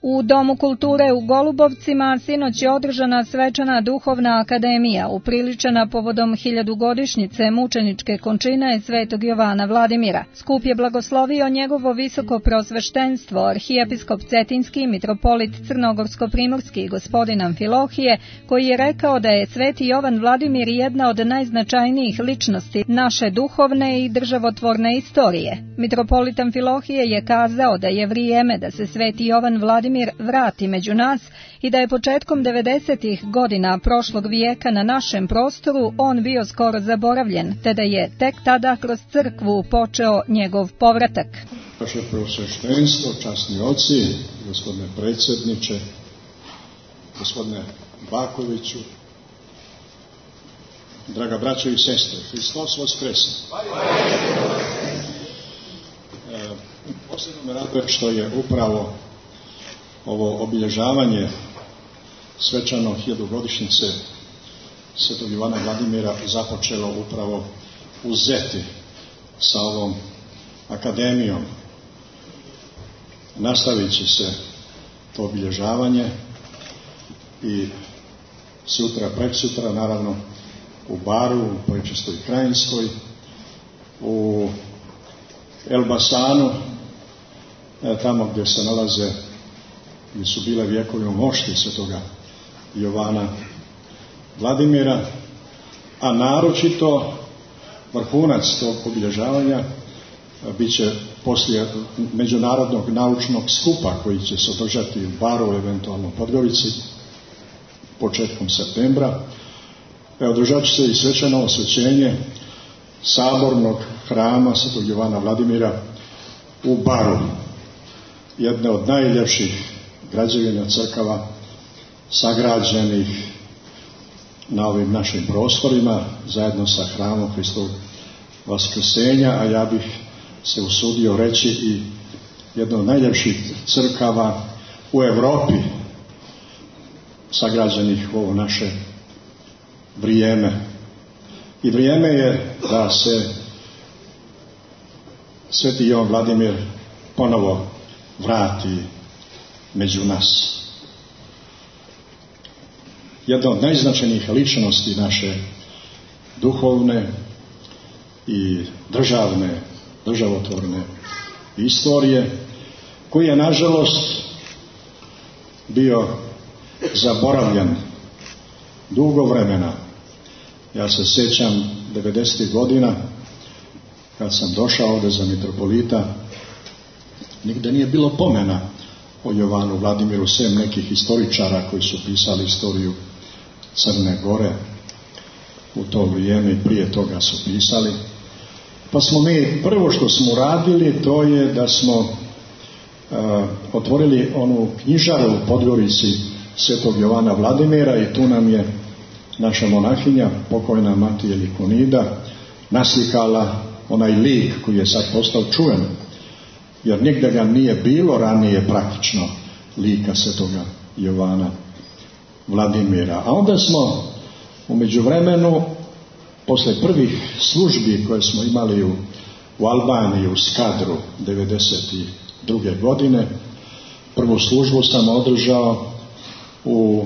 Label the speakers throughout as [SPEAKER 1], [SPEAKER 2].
[SPEAKER 1] U Domu kulture u Golubovcima sinoć je održana svečana duhovna akademija upriličena povodom 1000-godišnjice mučeničke končine Svetog Jovana Vladimira. Skup je blagoslovio njegovo visoko prosveštenstvo, arhijepiskop Cetinski, mitropolit Crnogorsko-primorski gospodin Amfilohije, koji je rekao da je Sveti Jovan Vladimir jedna od najznačajnijih ličnosti naše duhovne i državotvorne istorije. Mitropolit Amfilohije je kazao da je vrijeme da se Sveti Jovan Vladimir vrati među nas i da je početkom 90-ih godina prošlog vijeka na našem prostoru on bio skoro zaboravljen, te da je tek tada kroz crkvu počeo njegov povratak.
[SPEAKER 2] Vaše prosveštenstvo, časni oci, gospodine predsjedniče, gospodine Bakoviću, draga braćo i sestre, Hristos Voskresan. Posebno me raduje što je upravo ovo obilježavanje svečano 1000-godišnjice Svetog Jovana Vladimira započelo upravo u Zeti sa ovom akademijom. Nastavit će se to obilježavanje i sutra, preksutra, naravno u Baru, u Pojčistoj Krajinskoj, u Elbasanu, tamo gdje se nalaze, gdje su bile vjekovne mošti Svetoga Jovana Vladimira, a naročito vrhunac tog obilježavanja bit će poslije međunarodnog naučnog skupa koji će se održati u Baru, eventualno Podgorici, početkom septembra. Održat će se i svečano osvećenje sabornog hrama Svetog Jovana Vladimira u Baru, jedne od najljepših građevina crkava sagrađenih na ovim našim prostorima zajedno sa hramom Hristovog Vaskrsenja, a ja bih se usudio reći i jedna od najljepših crkava u Europi sagrađenih u ovo naše vrijeme. I vrijeme je da se Sveti Jovan Vladimir ponovo vrati među nas. Jedna od najznačajnijih ličnosti naše duhovne i državotvorne istorije, koji je nažalost bio zaboravljen dugo vremena. Ja se sjećam 90. godina kad sam došao ovdje za mitropolita, nigde nije bilo pomena o Jovanu Vladimiru, sem nekih historičara koji su pisali istoriju Crne Gore u to vrijeme i prije toga su pisali. Pa smo mi, prvo što smo radili, to je da smo otvorili onu knjižaru u Podgorici Svetog Jovana Vladimira i tu nam je naša monahinja, pokojna Matija Likonida, naslikala onaj lik koji je sad postao čuven, jer nigde ga nije bilo ranije praktično lika Svetoga Jovana Vladimira. A onda smo u međuvremenu, posle prvih službi koje smo imali u Albaniji, u Skadru 1992. godine, prvu službu sam održao u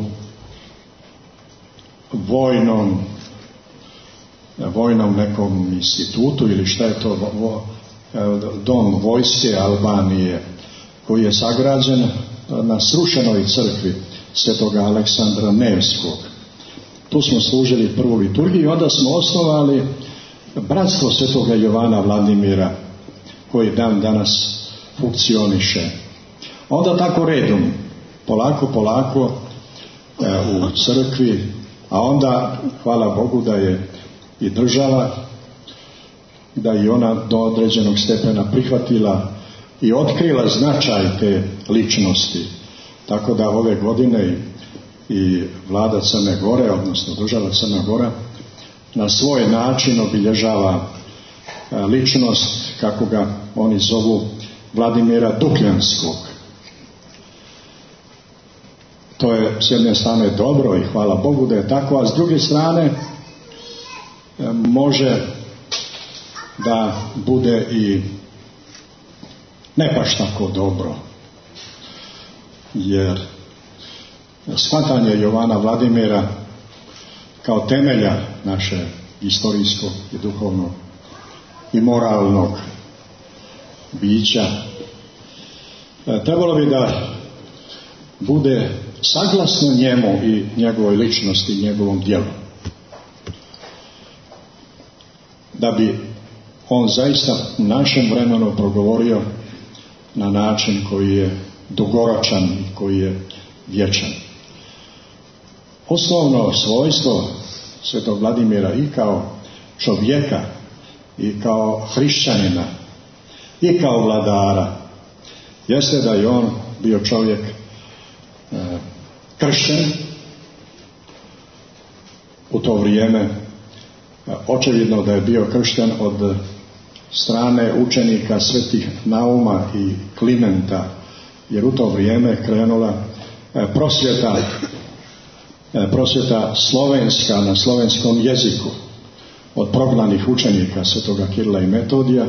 [SPEAKER 2] vojnom nekom institutu ili šta je to, dom vojske Albanije, koji je sagrađen na srušenoj crkvi Svetoga Aleksandra Nevskog. Tu smo služili prvu liturgiju i onda smo osnovali bratstvo Svetoga Jovana Vladimira, koji dan danas funkcioniše. Onda tako redom, polako u crkvi, a onda hvala Bogu da je i država, da i ona do određenog stepena prihvatila i otkrila značaj te ličnosti. Tako da ove godine i vlada Crne Gore, odnosno država Crna Gora, na svoj način obilježava ličnost, kako ga oni zovu, Vladimira Dukljanskog. To je s jedne strane dobro i hvala Bogu da je tako, a s druge strane može da bude i ne baš tako dobro. jer shvatanje Jovana Vladimira kao temelja naše historijskog i duhovnog i moralnog bića trebalo bi da bude saglasno njemu i njegovoj ličnosti i njegovom djelu. Da bi on zaista u našem vremenu progovorio na način koji je dugoročan i koji je vječan. Osnovno svojstvo svetog Vladimira i kao čovjeka i kao hrišćanina i kao vladara jeste da je on bio čovjek kršten u to vrijeme. Očevidno da je bio kršten od strane učenika svetih Nauma i Klimenta, jer u to vrijeme krenula prosvjeta slovenska na slovenskom jeziku od prognanih učenika svetoga Kirila i Metodija,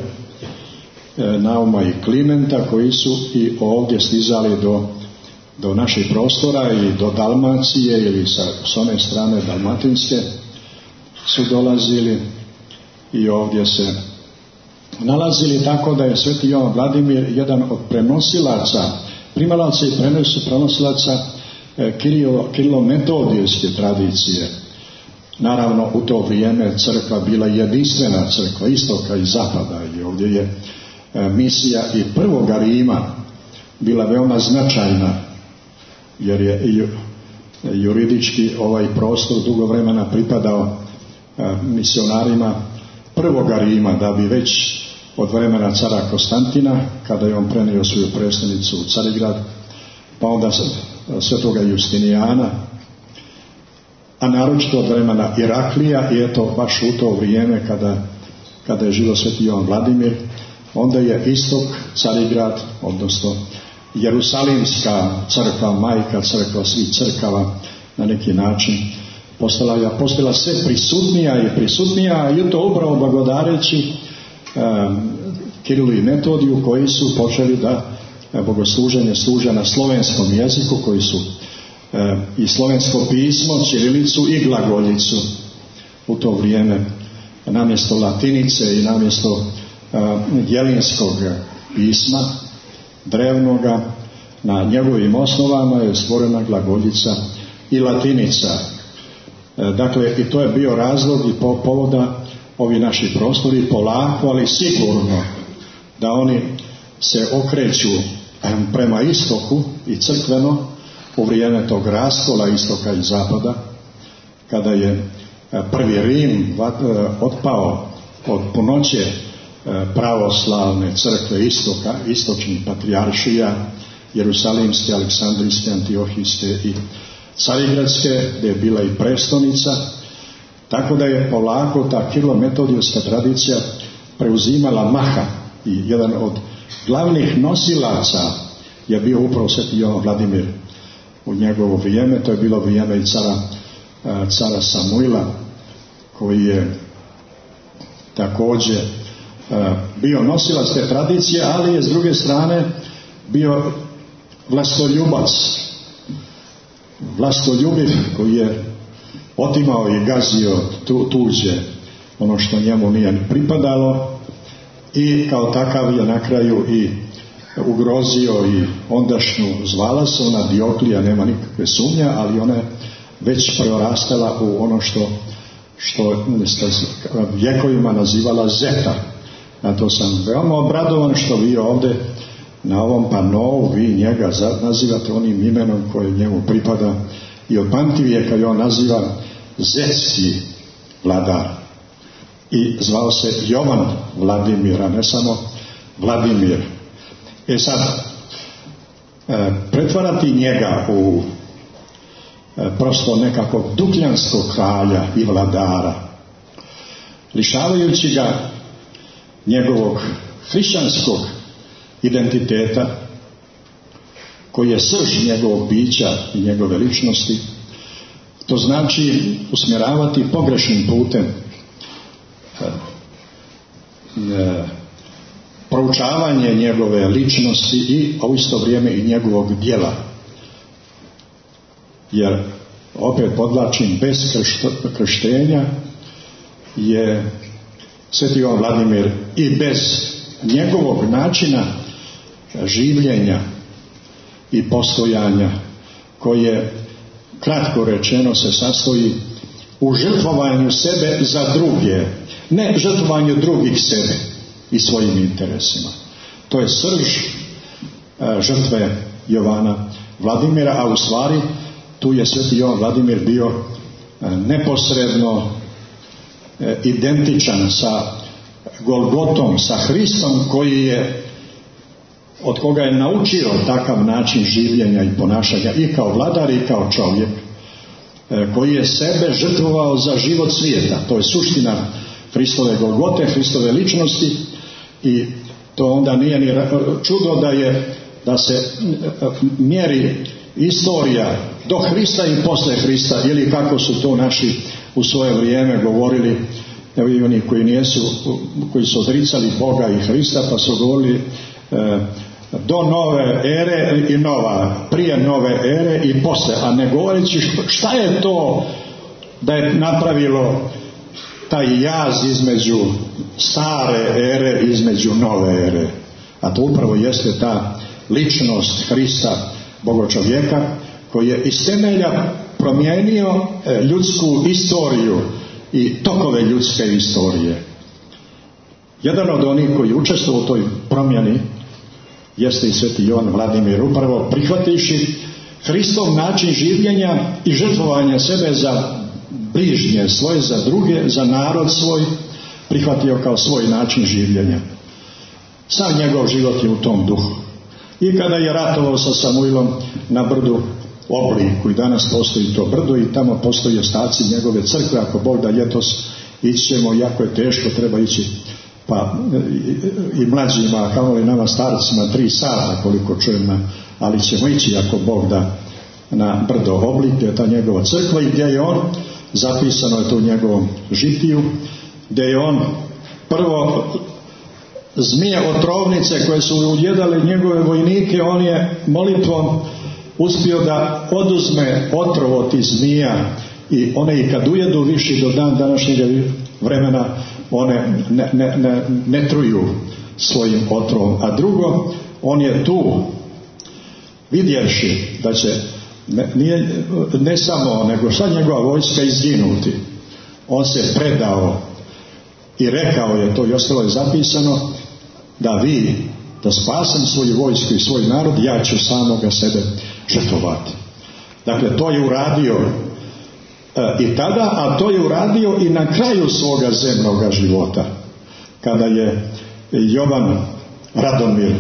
[SPEAKER 2] Nauma i Klimenta, koji su i ovdje stizali do naših prostora i do Dalmacije ili s one strane dalmatinske su dolazili i ovdje se nalazili, tako da je sveti Jovan Vladimir jedan od primalaca i prenosilaca Kirilo-metodijske tradicije. Naravno, u to vrijeme crkva bila jedinstvena crkva istoka i zapada i ovdje je misija i prvoga Rima bila veoma značajna, jer je juridički ovaj prostor dugo vremena pripadao misionarima prvoga Rima, da bi već od vremena cara Konstantina, kada je on prenio svoju prestolnicu u Carigrad, pa onda svetoga Justinijana, a naročito od vremena Iraklija, i eto baš u to vrijeme kada je živio sveti Jovan Vladimir, onda je istok, Carigrad, odnosno Jerusalimska crkva, majka crkva svih crkava, na neki način postala sve prisutnija i to upravo blagodareći Kirilu i Metodiju, koji su počeli da bogosluženje služe na slovenskom jeziku, koji su i slovensko pismo, ćirilicu i glagoljicu u to vrijeme namjesto latinice i namjesto jelinskog pisma drevnoga, na njegovim osnovama je stvorena glagoljica i latinica. Dakle, i to je bio razlog i povoda ovi naši prostori polako, ali sigurno da oni se okreću prema istoku i crkveno u vrijeme tog raskola istoka i zapada, kada je prvi Rim otpao od punoće pravoslavne crkve istoka, istočnih patrijaršija, Jerusalimske, Aleksandrijske, Antiohijske i Carigradske, gdje je bila i prestolnica, tako da je polako ta Kirilo-metodijska tradicija preuzimala maha i jedan od glavnih nosilaca je bio upravo sveti Jovan Vladimir u njegovo vrijeme. To je bilo vrijeme i cara Samuila, koji je također bio nosilac te tradicije, ali je s druge strane bio vlastoljubiv, koji je otimao i gazio tuđe, ono što njemu nije pripadalo, i kao takav je na kraju i ugrozio i ondašnju Zvalasovna Dioklija, nema nikakve sumnje, ali ona je već prorastala u ono što vjekovima nazivala Zeta. Na to sam veoma obradovan što vi ovdje na ovom panovu vi njega nazivate onim imenom koje njemu pripada, i od pamtivijeka je on naziva Zetski vladar i zvao se Jovan Vladimir, a ne samo Vladimir. Sad, pretvarati njega u prosto nekakvog dukljanskog kralja i vladara, lišavajući ga njegovog hrišćanskog identiteta, koji je srž njegovog bića i njegove ličnosti, to znači usmjeravati pogrešnim putem proučavanje njegove ličnosti i u isto vrijeme i njegovog djela. jer opet podlačim, bez krštenja je Sveti Jovan Vladimir i bez njegovog načina življenja i postojanja, koje kratko rečeno se sastoji u žrtvovanju sebe za druge, ne žrtvovanju drugih sebe i svojim interesima. To je srž žrtve Jovana Vladimira, a u stvari tu je Sveti Jovan Vladimir bio neposredno identičan sa Golgotom, sa Hristom, koji je, od koga je naučio takav način življenja i ponašanja i kao vladar i kao čovjek, koji je sebe žrtvovao za život svijeta. To je suština Hristove Golgote, Hristove ličnosti, i to onda nije ni čudo da se mjeri istorija do Hrista i posle Hrista, ili kako su to naši u svoje vrijeme govorili, evo i oni koji su odricali Boga i Hrista, pa su govorili do nove ere i nova, prije nove ere i posle, a ne govoreći šta je to da je napravilo taj jaz između stare ere, između nove ere. A to upravo jeste ta ličnost Hrista, Bogočovjeka, koji je iz temelja promijenio ljudsku istoriju i tokove ljudske istorije. Jedan od onih koji učestvovao u toj promjeni jeste i Sveti Jovan Vladimir, upravo prihvatiši Hristov način življenja i žrtvovanja sebe za bližnje svoje, za druge, za narod svoj, prihvatio kao svoj način življenja. Sam njegov život je u tom duhu. I kada je ratovao sa Samuilom na brdu Obliku, i danas postoji to brdo i tamo postoji ostaci njegove crkve, ako Bog da ljetos ići ćemo, jako je teško, treba ići, pa i mlađima, kao i nama starcima, 3 sata koliko čujem, ali ćemo ići ako Bog da na brdo Oblik, gdje je ta njegova crkva i gdje je on, zapisano je to u njegovom žitiju, gdje je on prvo zmije otrovnice koje su ujedale njegove vojnike, on je molitvom uspio da oduzme otrov od tih zmija, i one i kad ujedu viši do dan današnjeg vremena, one ne truju svojim otrovom. A drugo, on je tu vidjevši da će ne samo, nego sva njegova vojska izginuti, on se predao i rekao je, to i ostalo je zapisano, da spasem svoju vojsku i svoj narod, ja ću samoga sebe žrtvovati. Dakle, to je uradio i tada, a to je uradio i na kraju svoga zemnoga života, kada je Jovan Radomir,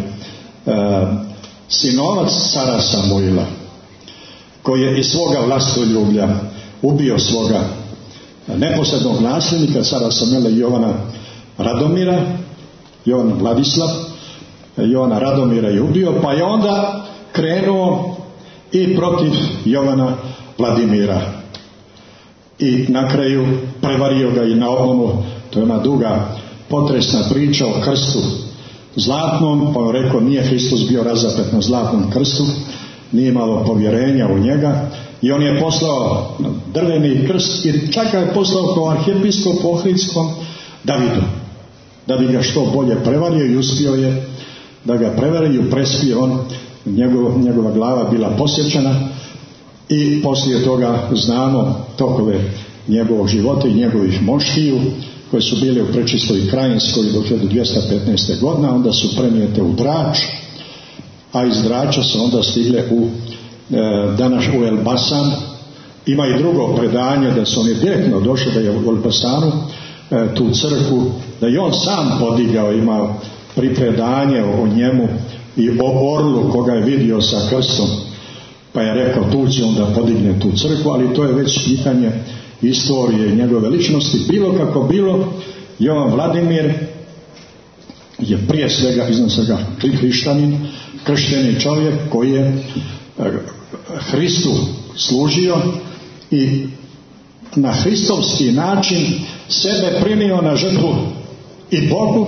[SPEAKER 2] sinovac cara Samuila, koji je iz svoga vlastoljublja ubio svoga neposrednog nasljednika cara Samuila Jovana Radomira, Jovan Vladislav Jovana Radomira je ubio, pa je onda krenuo i protiv Jovana Vladimira i na kraju prevario ga i na obmanu. To je ona duga potresna priča o krstu zlatnom, pa on rekao nije Hristos bio razapet na zlatnom krstu, nije imalo povjerenja u njega, i on je poslao drveni krst i čak ga je poslao kao arhijepiskop ohridskom Davidu, da bi ga što bolje prevario, i uspio je da ga prevari i prespio on, njegova glava bila posjećena, i poslije toga znamo tokove njegovog života i njegovih moštiju koje su bile u Prečistoj Krajinskoj do 1215. godine, onda su prenijete u Drač, a iz Drača su onda stigle danas u Elbasan. Ima i drugo predanje da su oni direktno došli, da je u Elbasanu tu crkvu, da je on sam podigao, ima pripredanje o njemu i o orlu koga je vidio sa krstom, pa je rekao tu će onda podigne tu crkvu, ali to je već pitanje istorije njegove ličnosti. Bilo kako bilo, Jovan Vladimir je prije svega, iznad svega, hrišćanin, kršteni čovjek koji je Hristu služio i na hristovski način sebe primio na žrtvu i Bogu,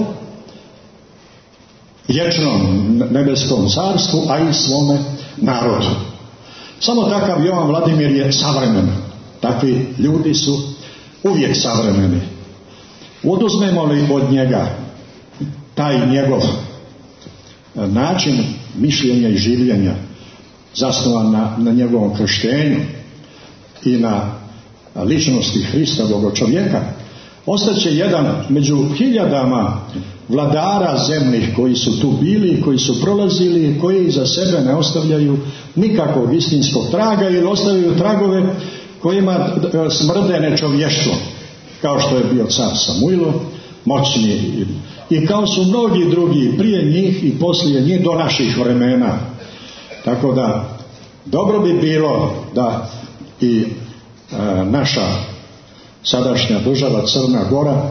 [SPEAKER 2] vječnom nebeskom carstvu, a i svome narodu. Samo takav Jovan Vladimir je savremen. Takvi ljudi su uvijek savremeni. Oduzmemo li od njega taj njegov način mišljenja i življenja zasnovan na njegovom krštenju i na ličnosti Hristovog čovjeka, ostaće jedan među hiljadama vladara zemljih koji su tu bili, koji su prolazili i koji iza sebe ne ostavljaju nikakvog istinskog traga ili ostavljaju tragove kojima smrde nečovještvo, kao što je bio car Samuilo, moćni, i kao su mnogi drugi prije njih i poslije njih do naših vremena. Tako da dobro bi bilo da i naša sadašnja država Crna Gora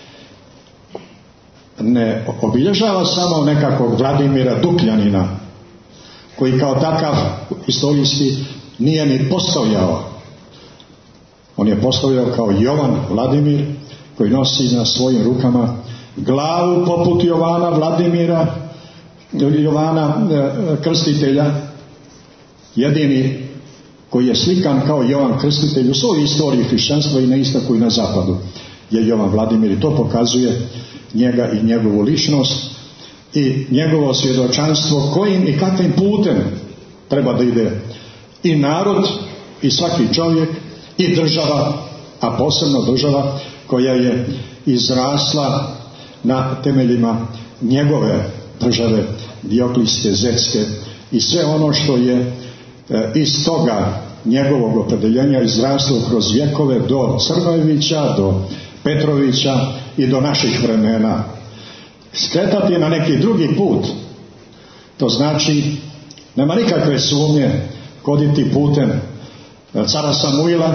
[SPEAKER 2] ne obilježava samo nekakvog Vladimira Dukljanina, koji kao takav historijski nije ni postojao. On je postojao kao Jovan Vladimir, koji nosi na svojim rukama glavu poput Jovana Vladimira, Jovana Krstitelja, jedini koji je slikan kao Jovan Krstitelj u svojoj istoriji hrišćanstva i na istoku i na zapadu je Jovan Vladimir, i to pokazuje njega i njegovu ličnost i njegovo svjedočanstvo kojim i kakvim putem treba da ide i narod i svaki čovjek i država, a posebno država koja je izrasla na temeljima njegove države Dioklijske, Zetske i sve ono što je iz toga njegovog opredjeljenja izraslo kroz vjekove do Crnojevića, do Petrovića i do naših vremena. Skretati na neki drugi put, to znači nema nikakve sumnje koditi putem cara Samuila,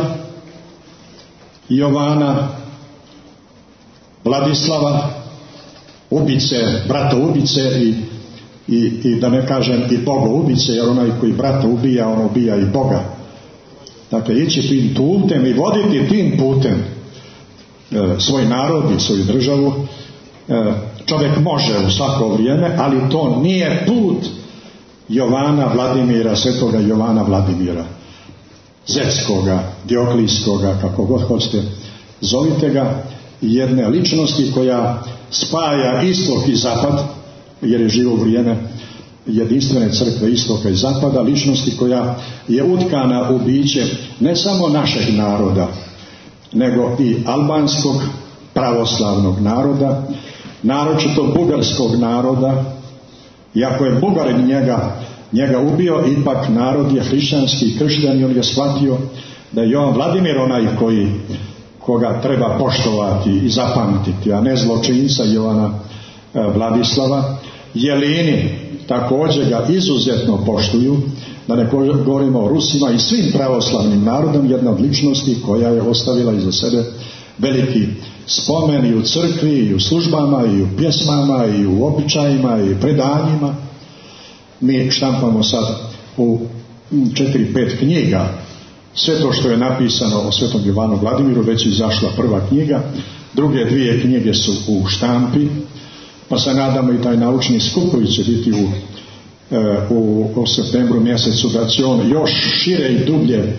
[SPEAKER 2] Jovana, Vladislava, ubice, brata ubice i da ne kažem i Boga ubice, jer onaj koji brata ubija, on ubija i Boga. Dakle, ići tim putem i voditi tim putem svoj narod i svoju državu čovjek može u svako vrijeme, ali to nije put Jovana Vladimira, svetoga Jovana Vladimira, Zetskoga, Dioklijskoga, kako god hoćete, zovite ga, jedne ličnosti koja spaja istok i zapad, jer je živo vrijeme jedinstvene crkve istoka i zapada, ličnosti koja je utkana u biće ne samo našeg naroda, nego i albanskog pravoslavnog naroda, naročito bugarskog naroda. Iako je Bugarin njega ubio, ipak narod je hrišćanski i kršćan i on je shvatio da je Jovan Vladimir onaj koga treba poštovati i zapamtiti, a ne zločinca Jovana Vladislava. Jelini također ga izuzetno poštuju, da ne govorimo o Rusima i svim pravoslavnim narodom, jedna od ličnosti koja je ostavila iza sebe veliki spomen i u crkvi, i u službama, i u pjesmama, i u običajima, i u predanjima. Mi štampamo sad u 4-5 knjiga sve to što je napisano o svetom Jovanu Vladimiru, već izašla prva knjiga, druge 2 knjige su u štampi, pa se nadamo i taj naučni skup koji će biti u septembru mjesecu, da će on još šire i dublje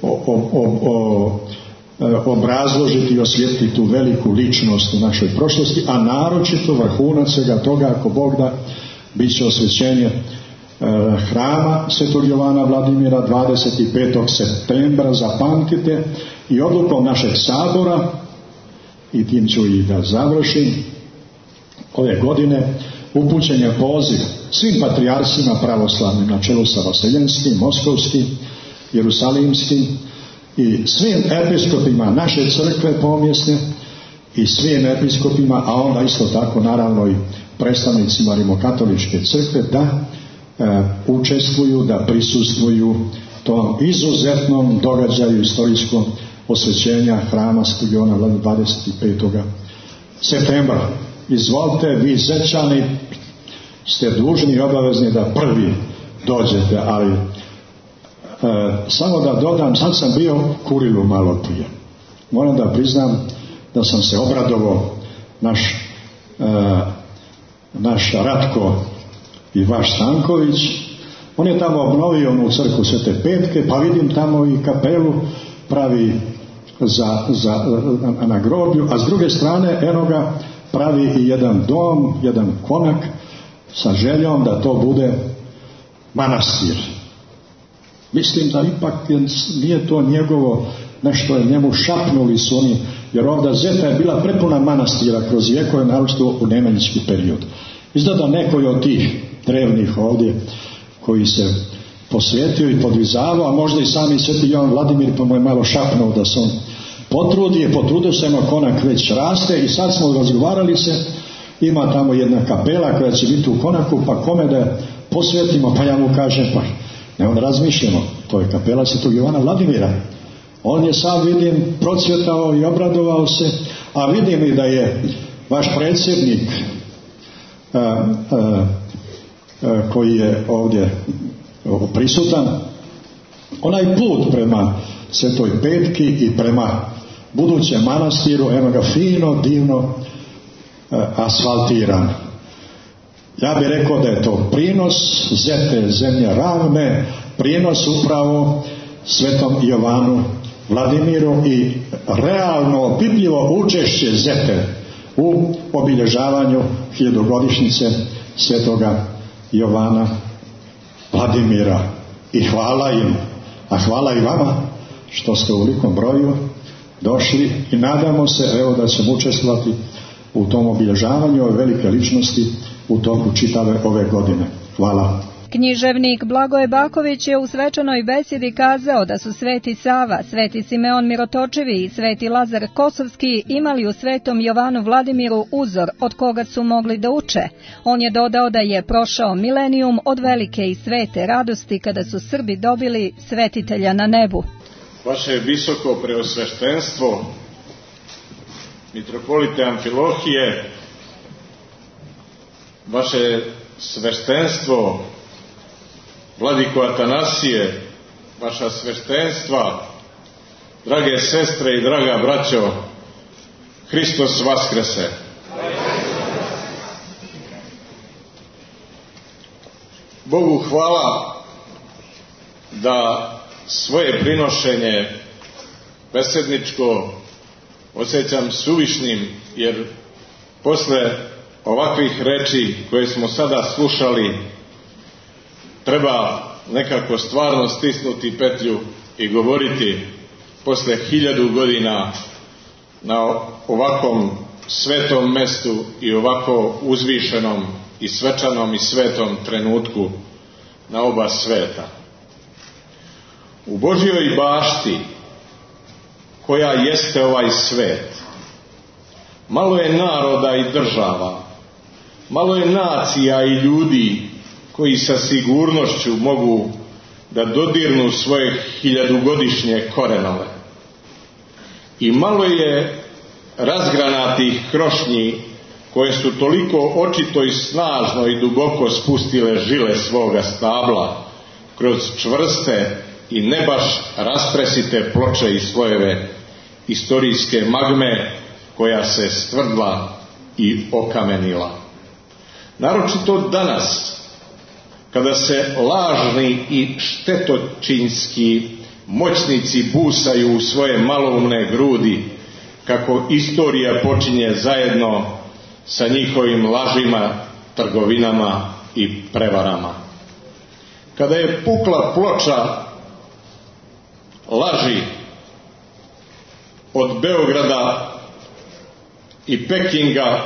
[SPEAKER 2] obrazložiti i osvijetliti tu veliku ličnost u našoj prošlosti, a naročito vrhunac svega toga, ako Bog da, bit će osvećenje hrama svetog Jovana Vladimira 25. septembra, zapamtite, i odlukom našeg sabora, i tim ću i da završim, ove godine upućen je poziv svim patrijarsima pravoslavnim na čelu sa Vaseljenskim, Moskovskim, Jerusalimskim i svim episkopima naše crkve pomjesne i svim episkopima, a onda isto tako naravno i predstavnicima rimokatoličke crkve, da učestvuju, da prisustvuju tom izuzetnom događaju istorijskom osvećenja hrama svetog Jovana Vladimira 25. septembra. Izvolite, vi Zečani ste dužni i obavezni da prvi dođete, ali samo da dodam, sad sam bio u Kurilu malo prije. Moram da priznam da sam se obradovao, naš Ratko i vaš Stanković On je tamo obnovio onu crkvu Svete Petke, pa vidim tamo i kapelu pravi na groblju, a s druge strane eno ga pravi i jedan dom, jedan konak sa željom da to bude manastir. Mislim da ipak nije to njegovo, nešto je njemu šapnuli su oni, jer ovdje Zeta je bila prepuna manastira kroz vjekove, naročito u nemanjički period. Izgleda neko od tih drevnih ovdje koji se posvetio i podvizavao, a možda i sami sveti Jovan Vladimir, pa mu je malo šapnuo da se on potrudio se, eno konak već raste i sad smo razgovarali se, ima tamo jedna kapela koja će biti u konaku, pa kome da posvetimo, pa ja mu kažem, pa ne on razmišljamo, to je kapela svetog Jovana Vladimira. On je sam, vidim, procvjetao i obradovao se, a vidim i da je vaš predsjednik koji je ovdje prisutan, onaj put prema Svetoj Petki i prema budućem manastiru, eno ga fino, divno asfaltiran. Ja bih rekao da je to prinos Zete, zemlje ravne, prinos upravo svetom Jovanu Vladimiru i realno opipljivo učešće Zete u obilježavanju 1000-godišnjice svetoga Jovana Vladimira. I hvala im, a hvala i vama što ste u velikom broju došli i nadamo se evo da ćemo učestvovati u tom obilježavanju ove velike ličnosti u toku čitave ove godine. Hvala.
[SPEAKER 1] Književnik Blagoje Baković je u svečanoj besjedi kazao da su Sveti Sava, Sveti Simeon Mirotočivi i Sveti Lazar Kosovski imali u svetom Jovanu Vladimiru uzor od koga su mogli da uče. On je dodao da je prošao milenijum od velike i svete radosti kada su Srbi dobili svetitelja na nebu.
[SPEAKER 3] Vaše visoko preosveštenstvo, mitropolite Amfilohije, vaše sveštenstvo, vladiko Atanasije, vaša sveštenstva, drage sestre i draga braćo, Hristos vaskrese. Bogu hvala da svoje prinošenje besedničko osjećam suvišnim, jer posle ovakvih reči koje smo sada slušali treba nekako stvarno stisnuti petlju i govoriti posle 1000 godina na ovakvom svetom mestu i ovako uzvišenom i svečanom i svetom trenutku na oba sveta. U Božjoj bašti koja jeste ovaj svet, malo je naroda i država, malo je nacija i ljudi koji sa sigurnošću mogu da dodirnu svoje 1000-godišnje korenove. I malo je razgranatih krošnji koje su toliko očito i snažno i duboko spustile žile svoga stabla kroz čvrste i ne baš rastresite ploče i slojeve istorijske magme koja se stvrdla i okamenila. Naročito danas, kada se lažni i štetočinski moćnici busaju u svoje maloumne grudi, kako istorija počinje zajedno sa njihovim lažima, trgovinama i prevarama. Kada je pukla ploča laži od Beograda i Pekinga,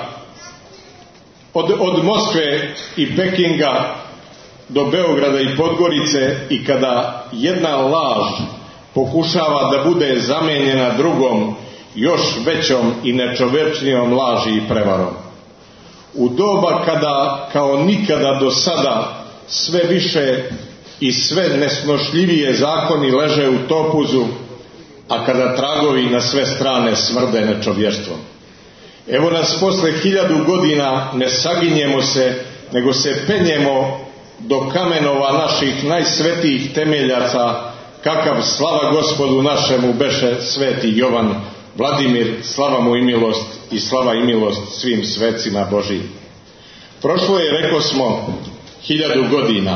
[SPEAKER 3] od Moskve i Pekinga do Beograda i Podgorice, i kada jedna laž pokušava da bude zamenjena drugom, još većom i nečovečnijom laži i prevarom. U doba kada kao nikada do sada sve više i sve nesnošljivije zakoni leže u topuzu, a kada tragovi na sve strane smrde nečovještvom. Evo nas posle 1000 godina ne saginjemo se, nego se penjemo do kamenova naših najsvetijih temeljaca, kakav slava Gospodu našemu beše sveti Jovan Vladimir, slava mu i milost i slava i milost svim svecima Božijim. Prošlo je, rekosmo, 1000 godina,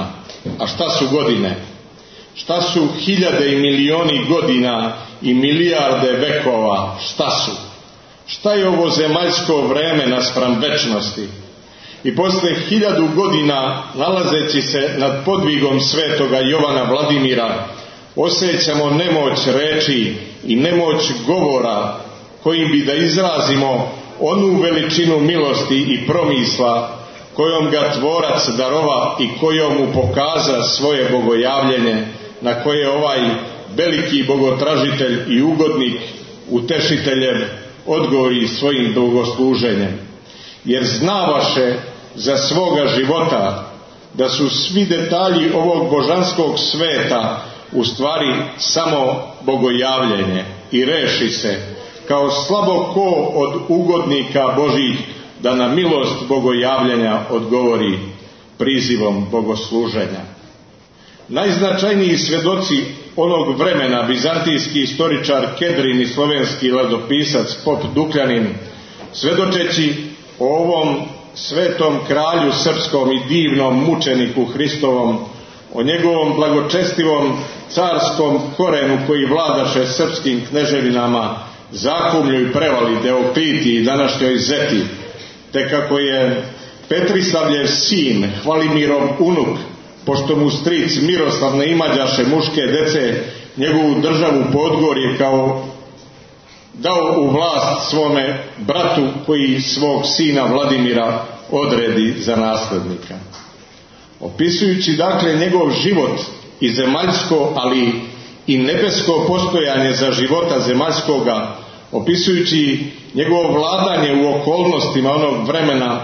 [SPEAKER 3] A šta su godine? Šta su hiljade i milioni godina i milijarde vekova? Šta su? Šta je ovo zemaljsko vreme naspram večnosti? I posle 1000 godina, nalazeći se nad podvigom svetoga Jovana Vladimira, osjećamo nemoć reči i nemoć govora kojim bi da izrazimo onu veličinu milosti i promisla kojom ga Tvorac darova i kojom mu pokaza svoje bogojavljenje, na koje ovaj veliki bogotražitelj i ugodnik utešiteljem odgovori svojim bogosluženjem. Jer znavaše za svoga života da su svi detalji ovog božanskog sveta u stvari samo bogojavljenje i reši se kao slabo ko od ugodnika Božih da na milost bogojavljenja odgovori prizivom bogosluženja. Najznačajniji svedoci onog vremena, bizantijski istoričar Kedrin i slovenski ledopisac pop Dukljanin, svedočeći o ovom svetom kralju srpskom i divnom mučeniku Hristovom, o njegovom blagočestivom carskom korenu koji vladaše srpskim kneževinama, Zakumlju i Prevali, Deokliti i današnjoj Zeti, te kako je Petrislavljev sin, Hvalimirov unuk, pošto mu stric Miroslav ne imađaše muške dece, njegovu državu Podgorje kao dao u vlast svome bratu koji svog sina Vladimira odredi za naslednika. Opisujući dakle njegov život i zemaljsko, ali i nebesko postojanje za života zemaljskoga, opisujući njegovo vladanje u okolnostima onog vremena,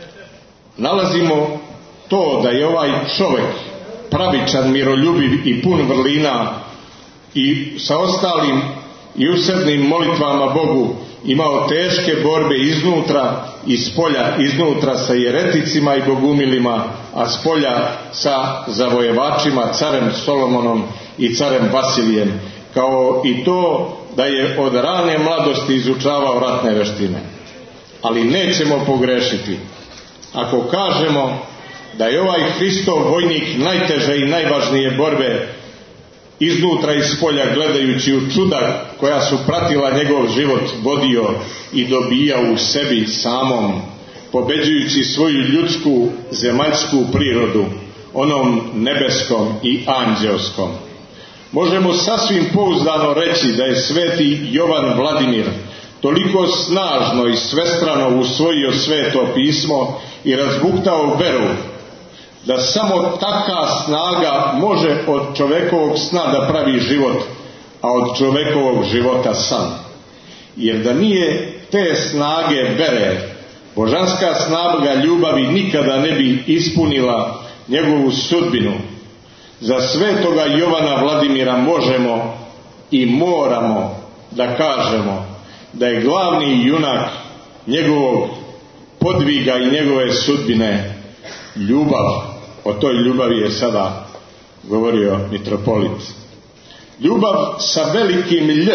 [SPEAKER 3] nalazimo to da je ovaj čovjek pravičan, miroljubiv i pun vrlina i sa ostalim i usrednim molitvama Bogu imao teške borbe iznutra i spolja, iznutra sa jereticima i bogumilima, a spolja sa zavojevačima, carem Solomonom i carem Vasilijem, kao i to da je od rane mladosti izučavao ratne veštine. Ali nećemo pogrešiti ako kažemo da je ovaj Hristov vojnik najteže i najvažnije borbe iznutra i spolja, gledajući u čuda koja su pratila njegov život, vodio i dobijao u sebi samom, pobeđujući svoju ljudsku zemaljsku prirodu onom nebeskom i anđelskom. Možemo sasvim pouzdano reći da je sveti Jovan Vladimir toliko snažno i svestrano usvojio sveto pismo i razbuktao veru, da samo taka snaga može od čovekovog sna da pravi život, a od čovekovog života san. Jer da nije te snage vere, božanska snaga ljubavi nikada ne bi ispunila njegovu sudbinu. Za svetoga Jovana Vladimira možemo i moramo da kažemo da je glavni junak njegovog podviga i njegove sudbine ljubav. O toj ljubavi je sada govorio mitropolit. Ljubav sa velikim Lj,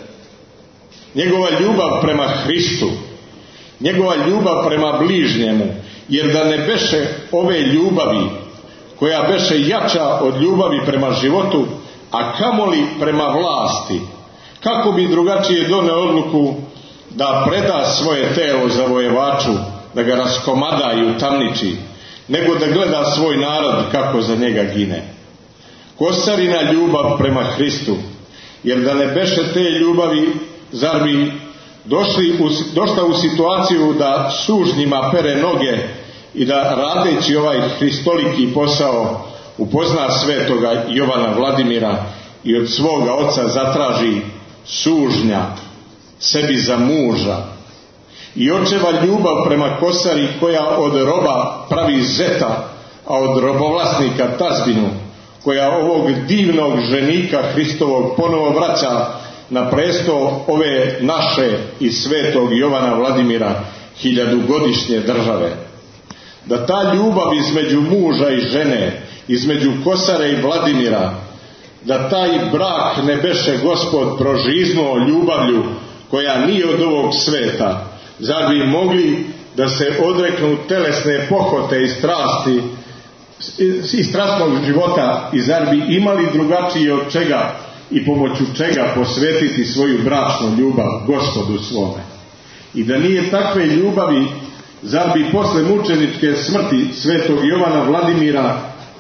[SPEAKER 3] njegova ljubav prema Hristu, njegova ljubav prema bližnjemu, jer da ne beše ove ljubavi, koja beše jača od ljubavi prema životu, a kamoli prema vlasti, kako bi drugačije doneo odluku da preda svoje telo zavojevaču, da ga raskomada i utamniči, nego da gleda svoj narod kako za njega gine. Kosarina ljubav prema Hristu, jer da ne beše te ljubavi, zar bi došla u situaciju da sužnjima pere noge i da radeći ovaj hristoliki posao upozna svetoga Jovana Vladimira i od svoga oca zatraži sužnja sebi za muža. I očeva ljubav prema kosari koja od roba pravi zeta, a od robovlasnika tazbinu, koja ovog divnog ženika Hristovog ponovo vraća na presto ove naše i svetog Jovana Vladimira 1000-godišnje države. Da ta ljubav između muža i žene, između kosare i Vladimira, da taj brak ne beše Gospod prožiznuo ljubavlju koja nije od ovog sveta, zar bi mogli da se odreknu telesne pohote i strasti i strasnog života, i zar bi imali drugačije od čega i pomoću čega posvetiti svoju bračnu ljubav Gospodu svome? I da nije takve ljubavi, zar bi posle mučeničke smrti svetog Jovana Vladimira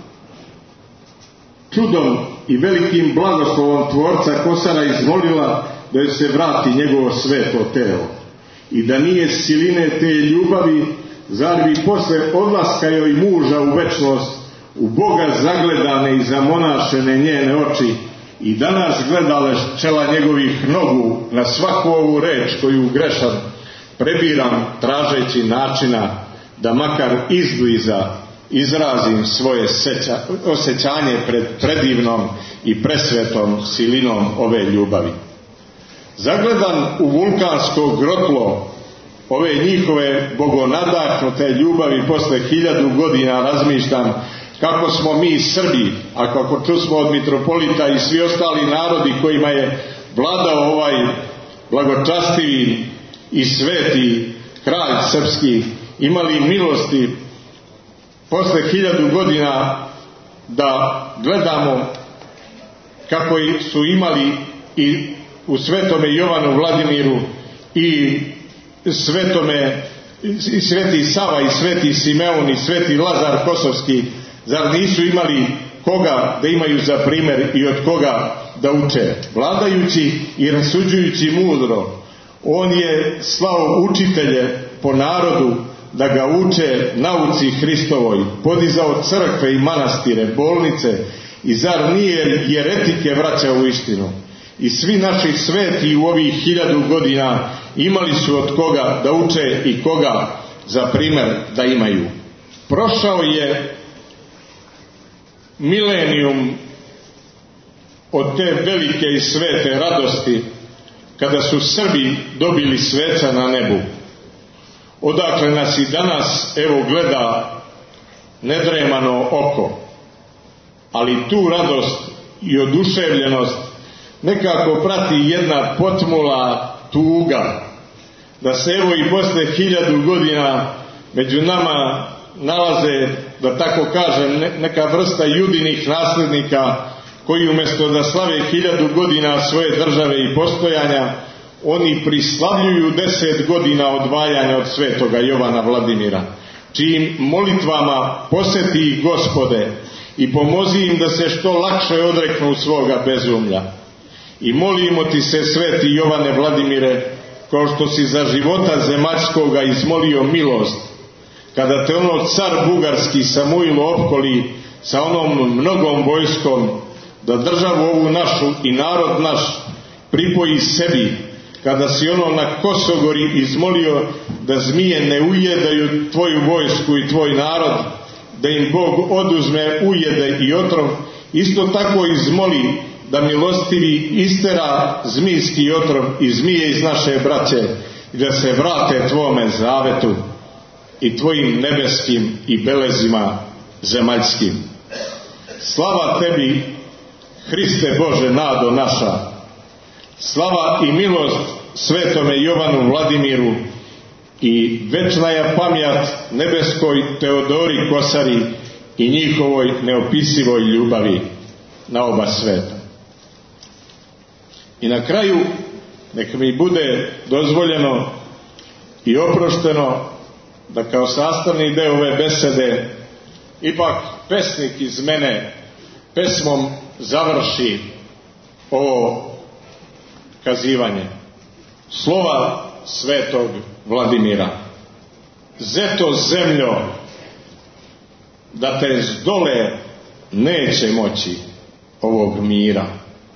[SPEAKER 3] čudom i velikim blagoslovom Tvorca Kosara izmolila da joj se vrati njegovo sveto telo? I da nije siline te ljubavi, zar bi posle odlaska joj muža u večnost u Boga zagledane i zamonašene njene oči i danas gledale čela njegovih nogu na svaku ovu reč koju grešan prebiram tražeći načina da makar izbliza izrazim svoje osjećanje pred predivnom i presvetom silinom ove ljubavi. Zagledan u vulkansko grotlo ove njihove bogonadahnute ljubavi posle 1000 godina razmišljam kako smo mi Srbi, a kako čusmo od mitropolita i svi ostali narodi kojima je vladao ovaj blagočastivi i sveti kralj srpski, imali milosti posle 1000 godina da gledamo kako su imali i u svetome Jovanu Vladimiru i sveti Sava i sveti Simeon i sveti Lazar Kosovski, zar nisu imali koga da imaju za primer i od koga da uče? Vladajući i rasuđujući mudro, on je slao učitelje po narodu da ga uče nauci Hristovoj, podizao crkve i manastire, bolnice, i zar nije jeretike vraćao u istinu? I svi naši sveti u ovih 1000 godina imali su od koga da uče i koga za primer da imaju. Prošao je milenijum od te velike i svete radosti kada su Srbi dobili sveca na nebu. Odakle nas i danas evo gleda nedremano oko, ali tu radost i oduševljenost nekako prati jedna potmula tuga, da se evo i posle 1000 godina među nama nalaze, da tako kažem, neka vrsta judinih naslednika koji umjesto da slave 1000 godina svoje države i postojanja, oni prislavljuju 10 godina odvajanja od svetoga Jovana Vladimira, čijim molitvama poseti ih Gospode i pomozi im da se što lakše odreknu svoga bezumlja. I molimo ti se, sveti Jovane Vladimire, kao što si za života zemaljskoga izmolio milost, kada te ono car bugarski Samuilo opkoli sa onom mnogom vojskom, da državu ovu našu i narod naš pripoji sebi, kada si ono na Kosogori izmolio da zmije ne ujedaju tvoju vojsku i tvoj narod, da im Bog oduzme ujede i otrov, isto tako izmoli da milostivi istera zmijski otrov i zmije iz naše braće i da se vrate tvome zavetu i tvojim nebeskim i belezima zemaljskim. Slava tebi, Hriste Bože, nado naša, slava i milost svetome Jovanu Vladimiru i večna je pamjat nebeskoj Teodori Kosari i njihovoj neopisivoj ljubavi na oba sveta. I na kraju nek mi bude dozvoljeno i oprošteno da kao sastavni deo ove besede ipak pesnik iz mene pesmom završi ovo kazivanje. Slova svetog Vladimira. Zeto zemljo, da te zdole neće moći ovog mira.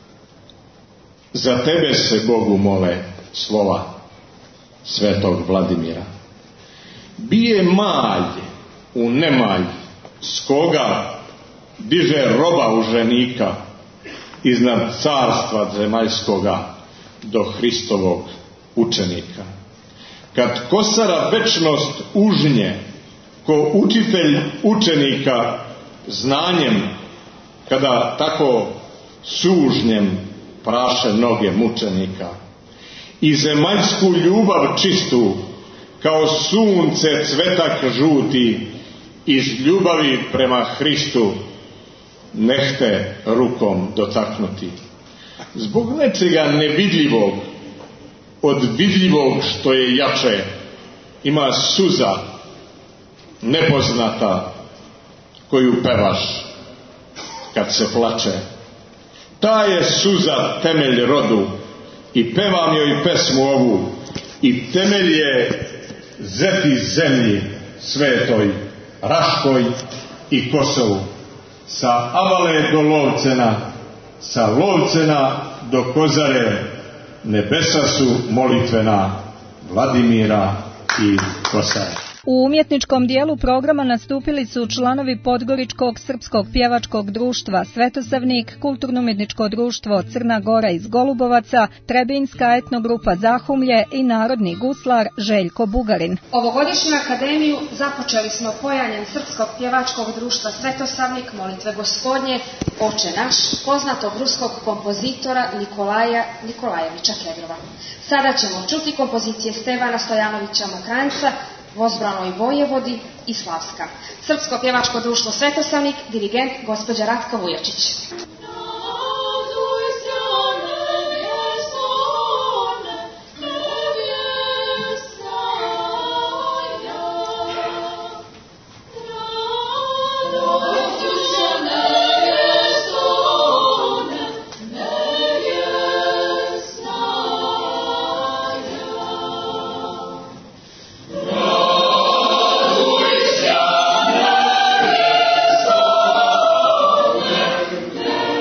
[SPEAKER 3] Za tebe se Bogu mole slova svetog Vladimira. Bije malj u nemalj, s koga diže roba uženika iznad carstva zemaljskoga do Hristovog učenika. Kad Kosara večnost užnje, ko učitelj učenika znanjem, kada tako sužnjem praše noge mučenika, i zemaljsku ljubav čistu, kao sunce cvetak žuti, iz ljubavi prema Hristu nechte rukom dotaknuti. Zbog nečega nevidljivog od vidljivog što je jače ima suza nepoznata koju pevaš kad se plače. Ta je suza temelj rodu i pevam joj pesmu ovu i temelj je zeti zemlji svetoj, Raškoj i Kosovu. Sa Avale do Lovcena, sa Lovcena do Kozare, nebesa su molitvena Vladimira i Kosare.
[SPEAKER 1] U umjetničkom dijelu programa nastupili su članovi Podgoričkog srpskog pjevačkog društva Svetosavnik, Kulturno-umjetničko društvo Crna Gora iz Golubovaca, Trebinjska etnogrupa Zahumlje i narodni guslar Željko Bugarin.
[SPEAKER 4] Ovogodišnju akademiju započeli smo pojanjem srpskog pjevačkog društva Svetosavnik molitve Gospodnje Oče naš, poznatog ruskog kompozitora Nikolaja Nikolajevića Kedrova. Sada ćemo čuti kompozicije Stevana Stojanovića Mokranjca, Vozbranoj Vojevodi i Slavska. Srpsko pjevačko društvo Svetosavnik, dirigent gospođa Ratka Vujačić.
[SPEAKER 5] Yeah.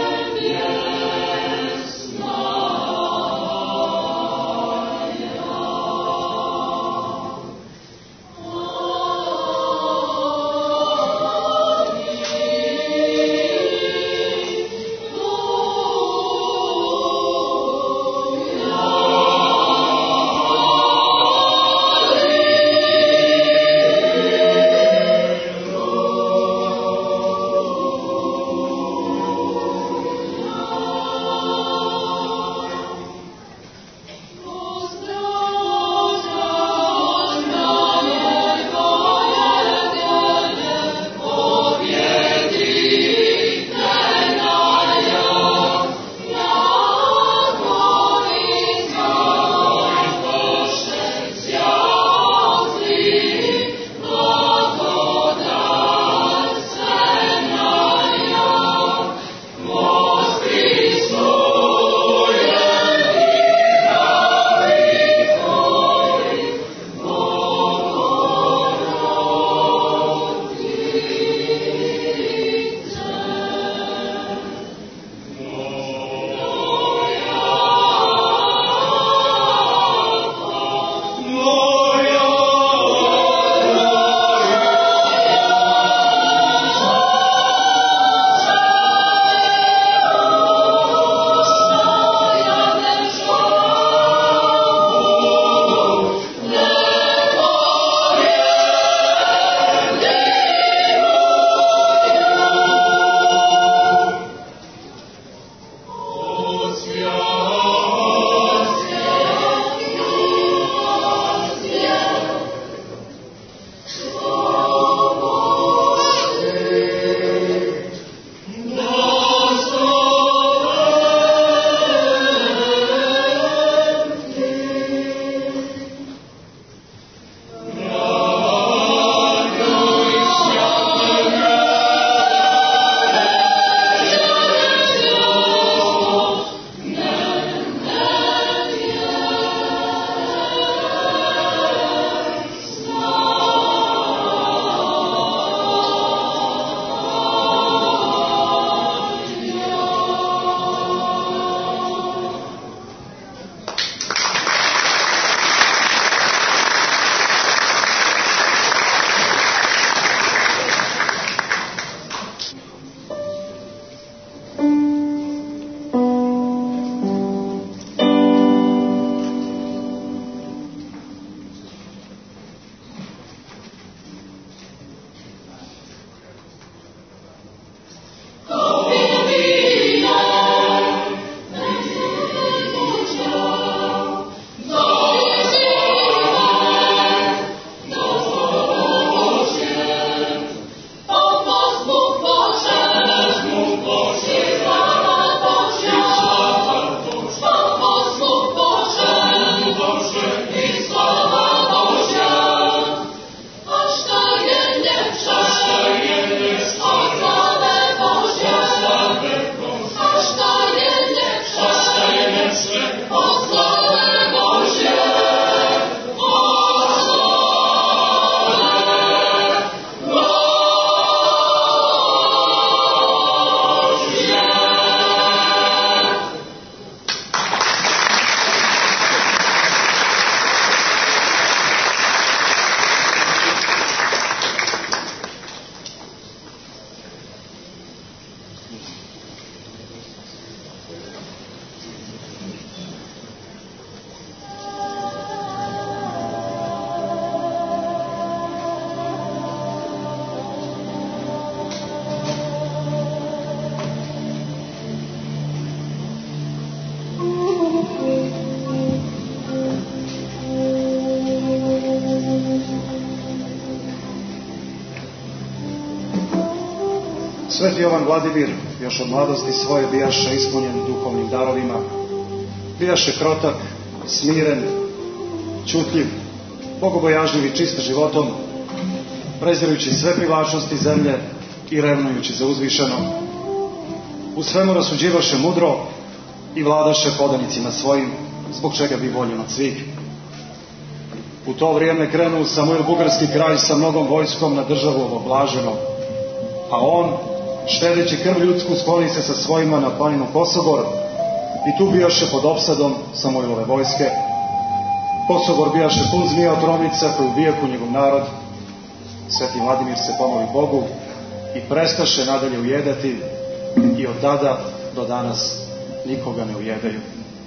[SPEAKER 5] Sveti Jovan Vladimir još od mladosti svoje bijaše ispunjen duhovnim darovima, bijaše krotak, smiren, čutljiv, bogobojažljiv i čist životom, prezirujući sve privlačnosti zemlje i revnujući za uzvišeno. U svemu rasuđivaše mudro i vladaše podanicima svojim, zbog čega bi volio nad svih. U to vrijeme krenuo Samuil bugarski kralj sa mnogom vojskom na državu oblaženo, a on, štedeći krv ljudsku, skloni se sa svojima na planinu Kosobor i tu bijaše pod opsadom Samuilove vojske. Kosobor bijaše pun zmija otrovnica koji ubijaku njegov narod. Sveti Vladimir se pomoli Bogu i prestaše nadalje ujedati i od tada do danas nikoga ne ujedaju.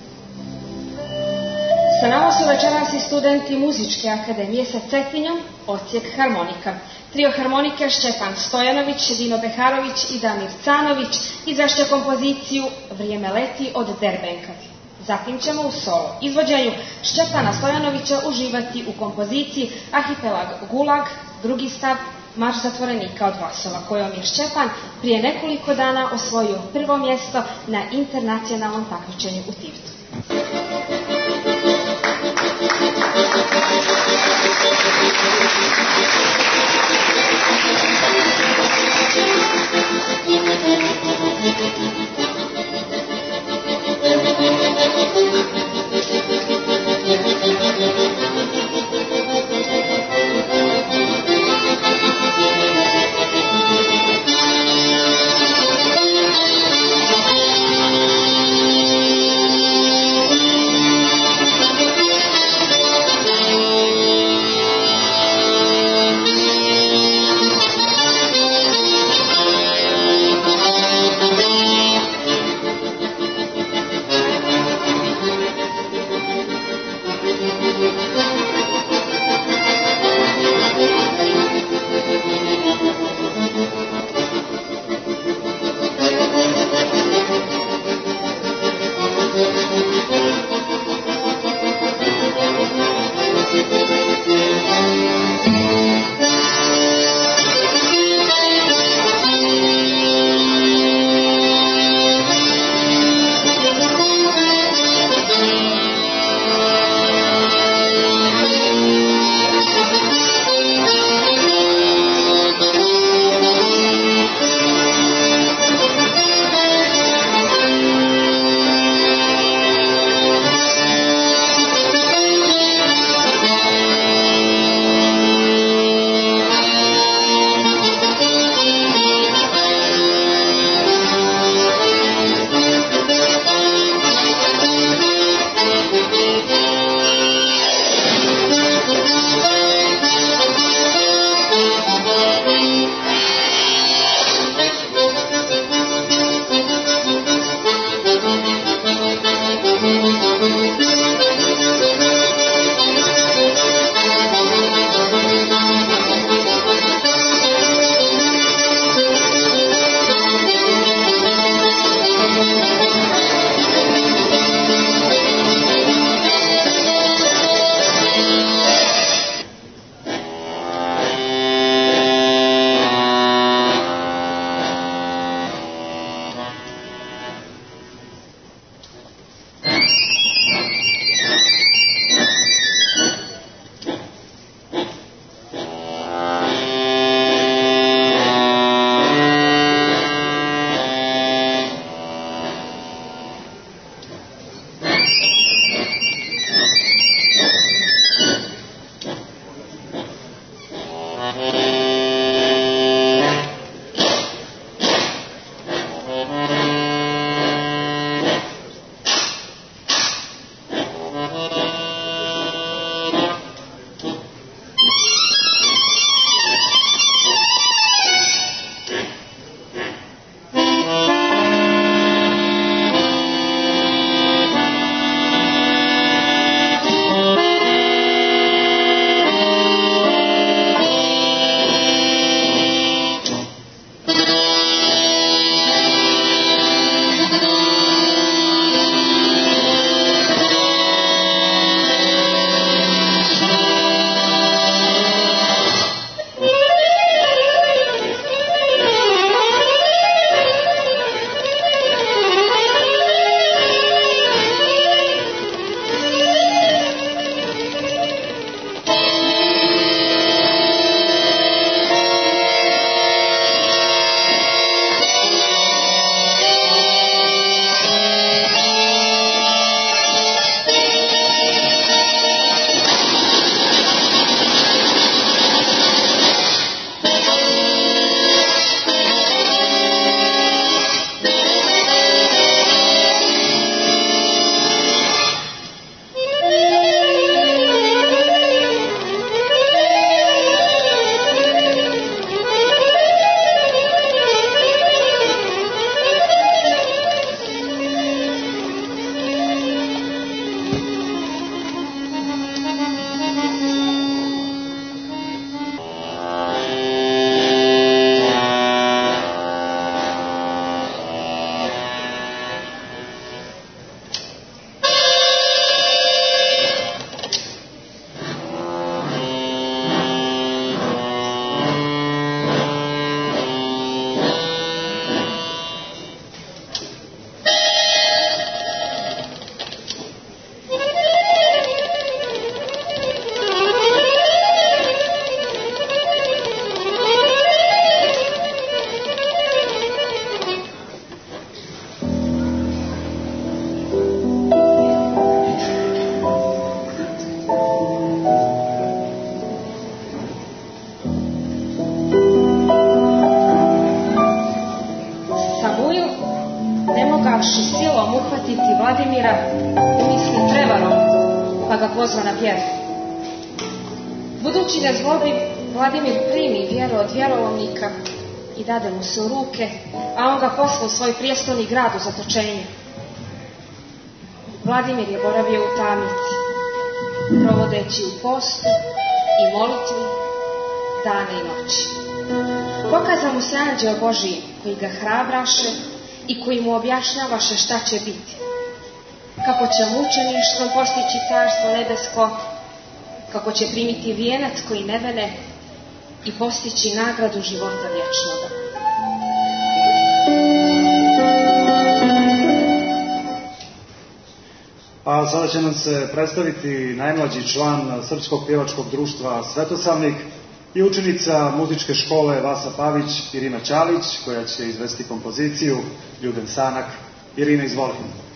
[SPEAKER 4] Sa nama su večeras i studenti Muzičke akademije sa Cetinjom, odsjek harmonika. Trio harmonike Šćepan Stojanović, Dino Beharović i Damir Canović izvešće kompoziciju Vrijeme leti od Derbenka. Zatim ćemo u solo izvođenju Šćepana Stojanovića uživati u kompoziciji Arhipelag Gulag, drugi stav, Marš zatvorenika od Vlasova, kojom je Šćepan prije nekoliko dana osvojio prvo mjesto na internacionalnom takmičenju u Tivtu. umisli prevarom, pa ga pozva na vjeru. Budući da Vladimir primi vjeru od vjerovnika i dade mu se u ruke, a on ga posla u svoj prijestolni grad u zatočenju. Vladimir je boravio u tamnici, provodeći u postu i molitvi dane i noći. Pokazao mu se anđeo Božiji koji ga hrabraše i koji mu objašnjavaše šta će biti. Kako će mučeništvom postići carstvo nebesko, kako će primiti vijenac koji ne vene i postići nagradu života vječnoga.
[SPEAKER 5] A sada će nam se predstaviti najmlađi član Srpskog pjevačkog društva Svetosavnik i učenica muzičke škole Vasa Pavić, Irina Ćalić, koja će izvesti kompoziciju Ljuden Sanak. Irina, izvoli.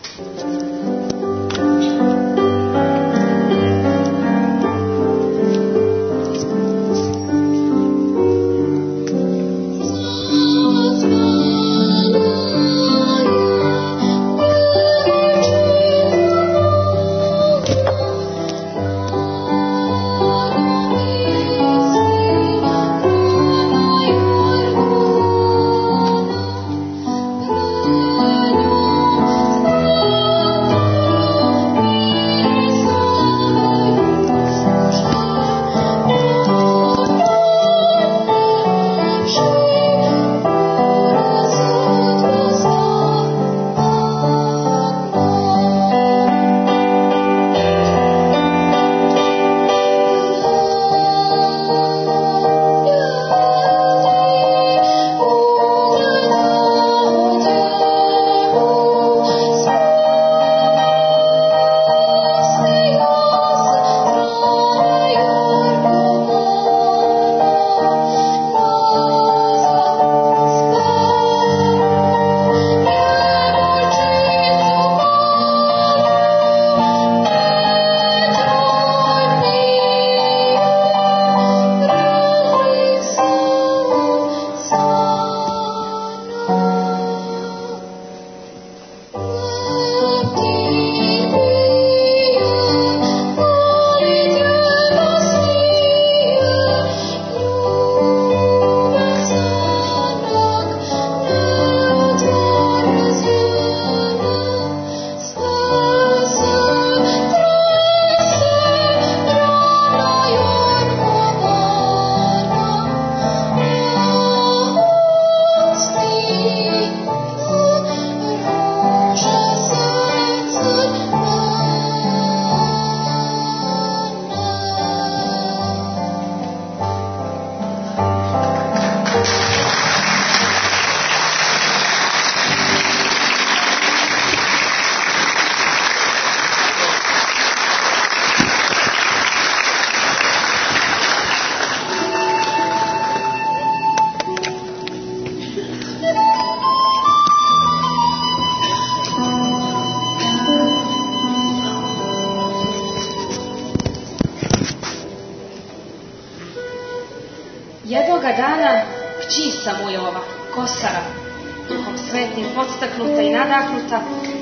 [SPEAKER 4] Jednoga dana kći Samujova, Kosara, duhom svetim podstaknuta i nadahnuta,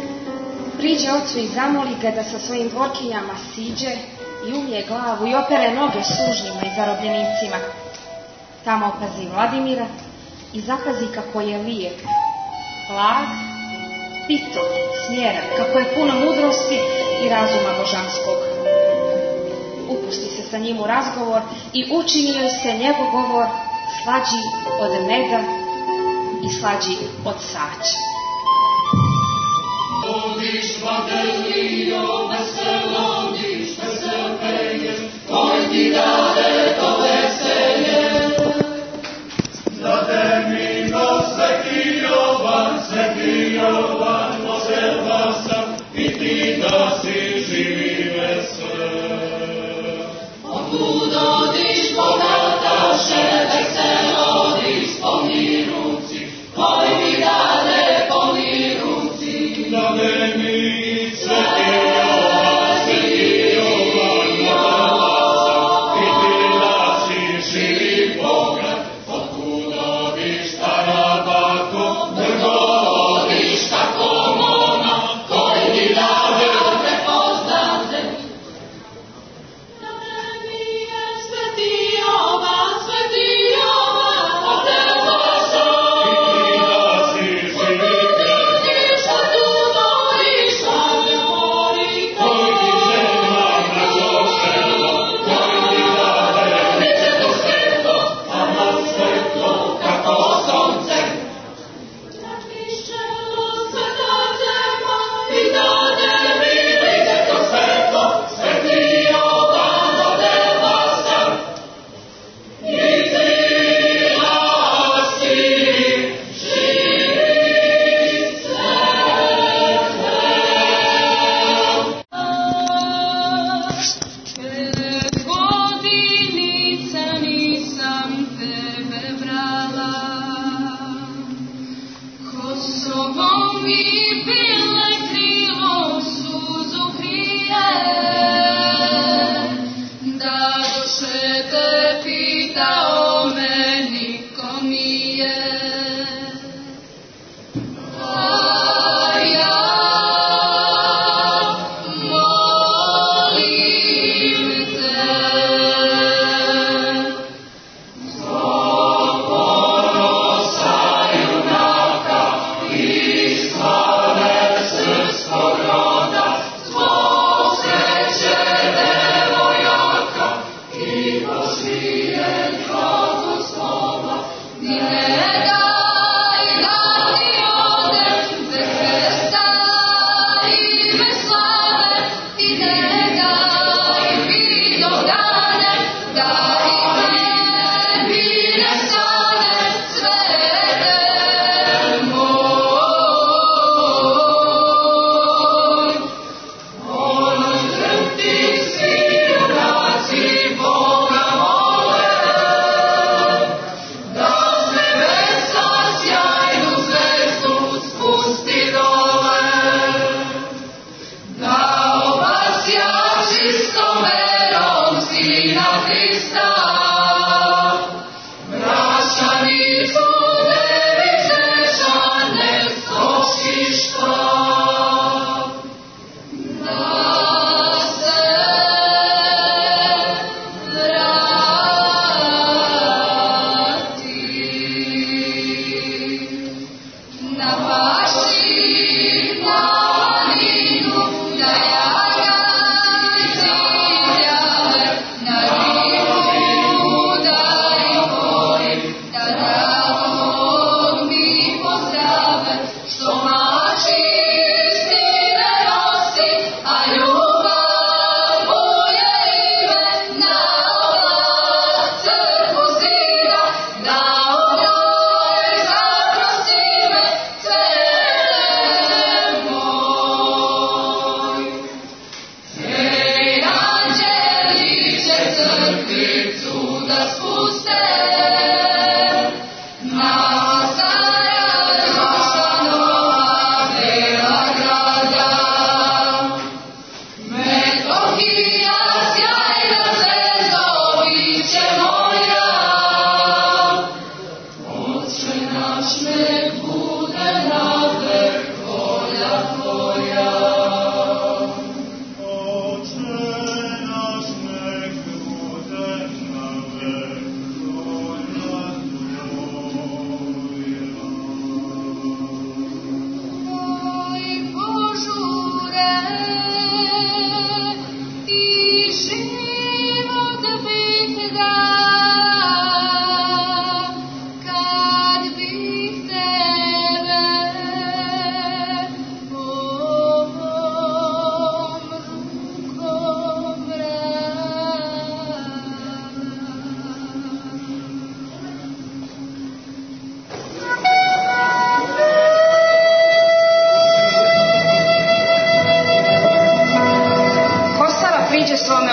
[SPEAKER 4] priđe ocu i zamoli ga da sa svojim dvorkinjama siđe i umije glavu i opere noge sužnjima i zarobljenicima. Tamo opazi Vladimira i zapazi kako je lijep, blag, pitov, smjeran, kako je puno mudrosti i razuma božanskog. Upusti se sa njim u razgovor i učini joj se njegov govor slađi od meda i slađi od saća.
[SPEAKER 6] Odiš, Vadelio, veselo, diš, vesel peješ, koji ti dade to veselje. Dade mi nos Sveti Jovan, požel vasa, i ti da si živi vesel. Otkud odiš, bogataše, veselo, diš, pomni ruci, koji ti dade pomni ruci. Dade mi Sveti Jovan, požel vasa, i ti da si živi Boga. Otkud odiš, stara bako, drgo odiš, tako mona, koji ti dade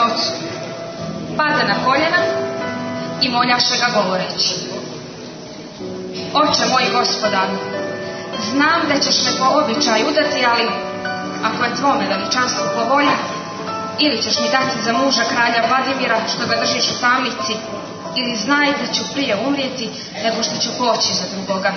[SPEAKER 4] ocu. Pade na koljena i moljaše ga govoreći: Oče moj Gospodaru, znam da ćeš me po običaju udati, ali ako je tvome veličanstvo po volji, ili ćeš mi dati za muža kralja Vladimira što ga držiš u tamnici, ili znaj da ću prije umrijeti nego što ću poći za drugoga.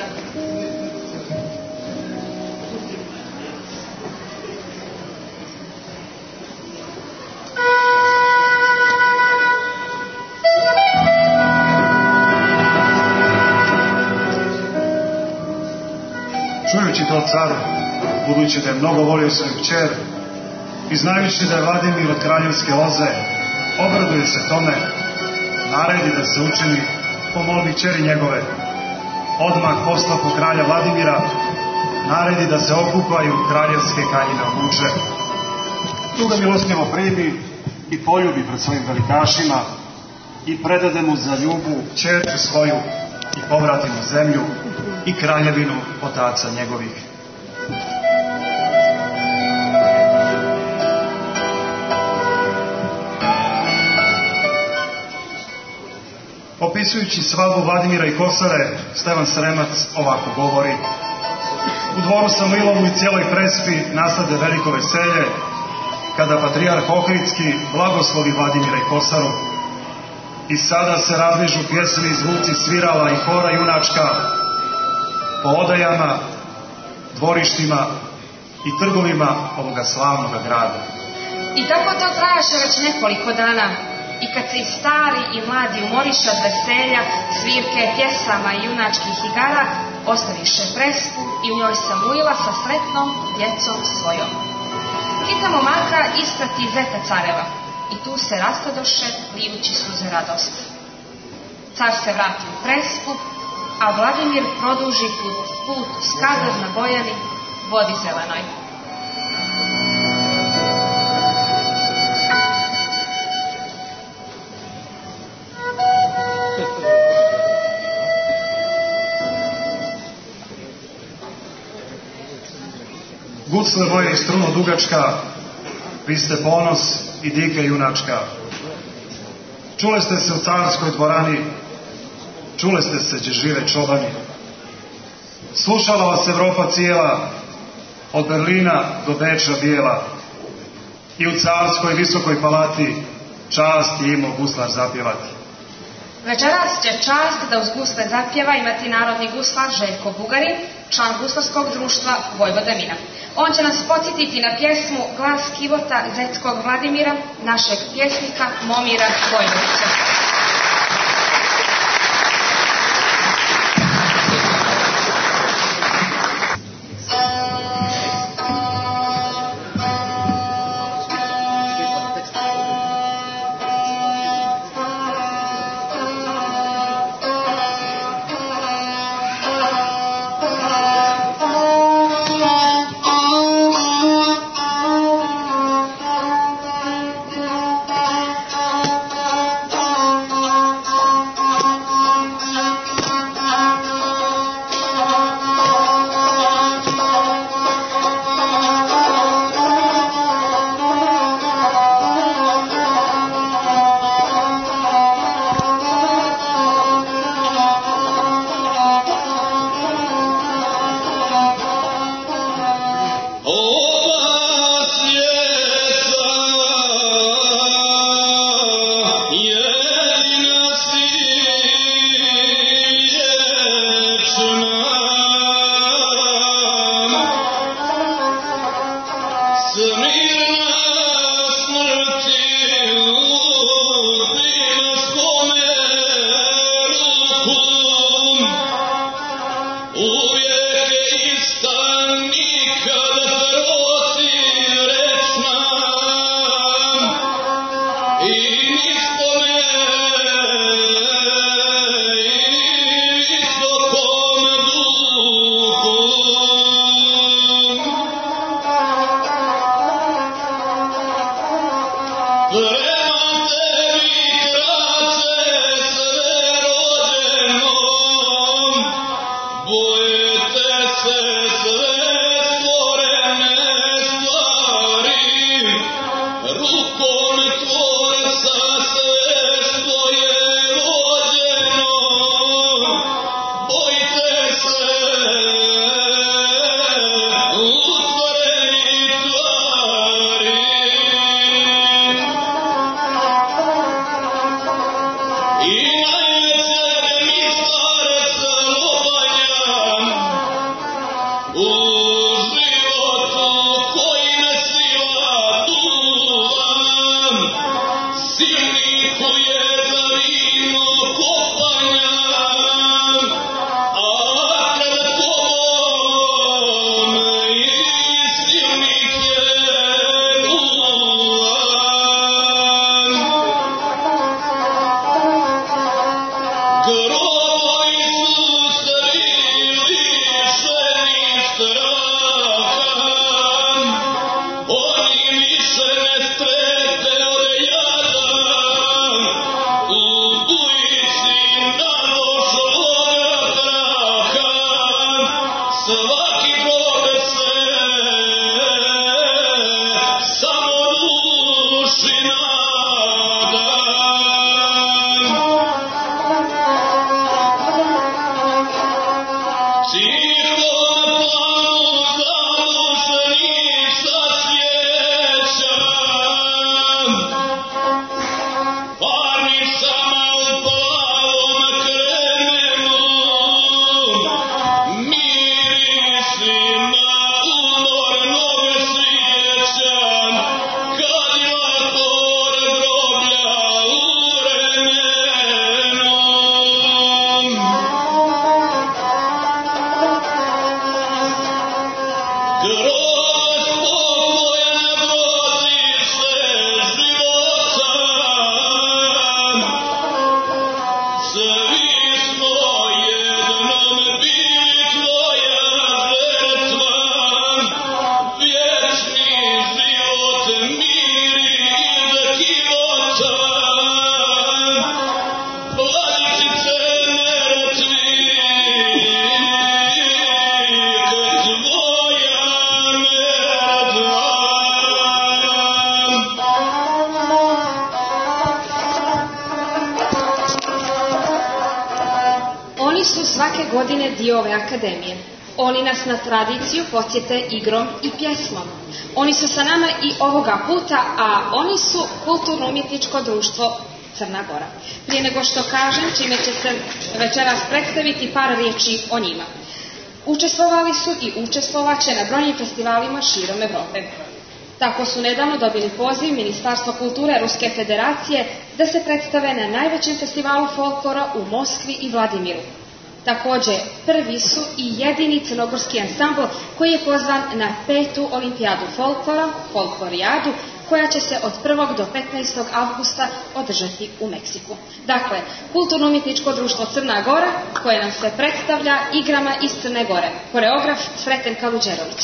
[SPEAKER 5] Čujući to car, budući da je mnogo volio svoju kćer i znajući da je Vladimir od kraljevske loze, obraduje se tome, naredi da se učini po molbi kćeri njegove. Odmah posla po kralja Vladimira, naredi da se okupaju kraljevske haljine obuče. Tu ga milostljivo primi i poljubi pred svojim velikašima i predade mu za ljubu kćerku svoju i povrati mu zemlju i kraljevinu otaca njegovih. Opisujući svadbu Vladimira i Kosare, Stevan Sremac ovako govori: U dvoru Samoilovu i cijeloj Prespi nastade veliko veselje, kada patrijarh Ohridski blagoslovi Vladimira i Kosaru. I sada se razližu pjesme i zvuci svirala i hora junačka po odajama, dvorištima i trgovima ovoga slavnoga grada.
[SPEAKER 4] I tako to trajaše već nekoliko dana. I kad se i stari i mladi umoriše od veselja, svirke, pjesama i junačkih igara, ostaviše Prespu i u njoj Samuila sa sretnom djecom svojom. Kita momaka isprati zeta careva i tu se rastadoše, lijući suze radosti. Car se vrati u Prespu, a Vladimir produži put u Skadar na Bojani, vodi zelenoj.
[SPEAKER 5] Gucle moje i struno dugačka, vi ste ponos i dike junačka. Čule ste se u carskoj dvorani, čule ste se gdje žive čobani. Slušala vas Evropa cijela, od Berlina do Beča bijela. I u carskoj visokoj palati čast je imao guslar zapjevati.
[SPEAKER 4] Večeras će čast da uz gusle zapjeva imati narodni guslar Željko Bugarin, član guslarskog društva Vojvodemina. On će nas podsjetiti na pjesmu Glas kivota zetskog Vladimira, našeg pjesnika Momira Vojvodića. svake godine dio ove akademije. Oni nas na tradiciju podsjete igrom i pjesmom. Oni su sa nama i ovoga puta, a oni su Kulturno-umjetničko društvo Crna Gora. Prije nego što kažem čime će se večeras predstaviti, par riječi o njima. Učestvovali su i učestvovaće na brojnim festivalima širom Evrope. Tako su nedavno dobili poziv Ministarstva kulture Ruske federacije da se predstave na najvećem festivalu folklora u Moskvi i Vladimiru. Također, prvi su i jedini crnogorski ansambl koji je pozvan na 5. olimpijadu folklora, Folklorijadu, koja će se od 1. do 15. avgusta održati u Meksiku. Dakle, Kulturno-umjetničko društvo Crna Gora, koje nam se predstavlja igrama iz Crne Gore. Koreograf Sreten Kaluđerović.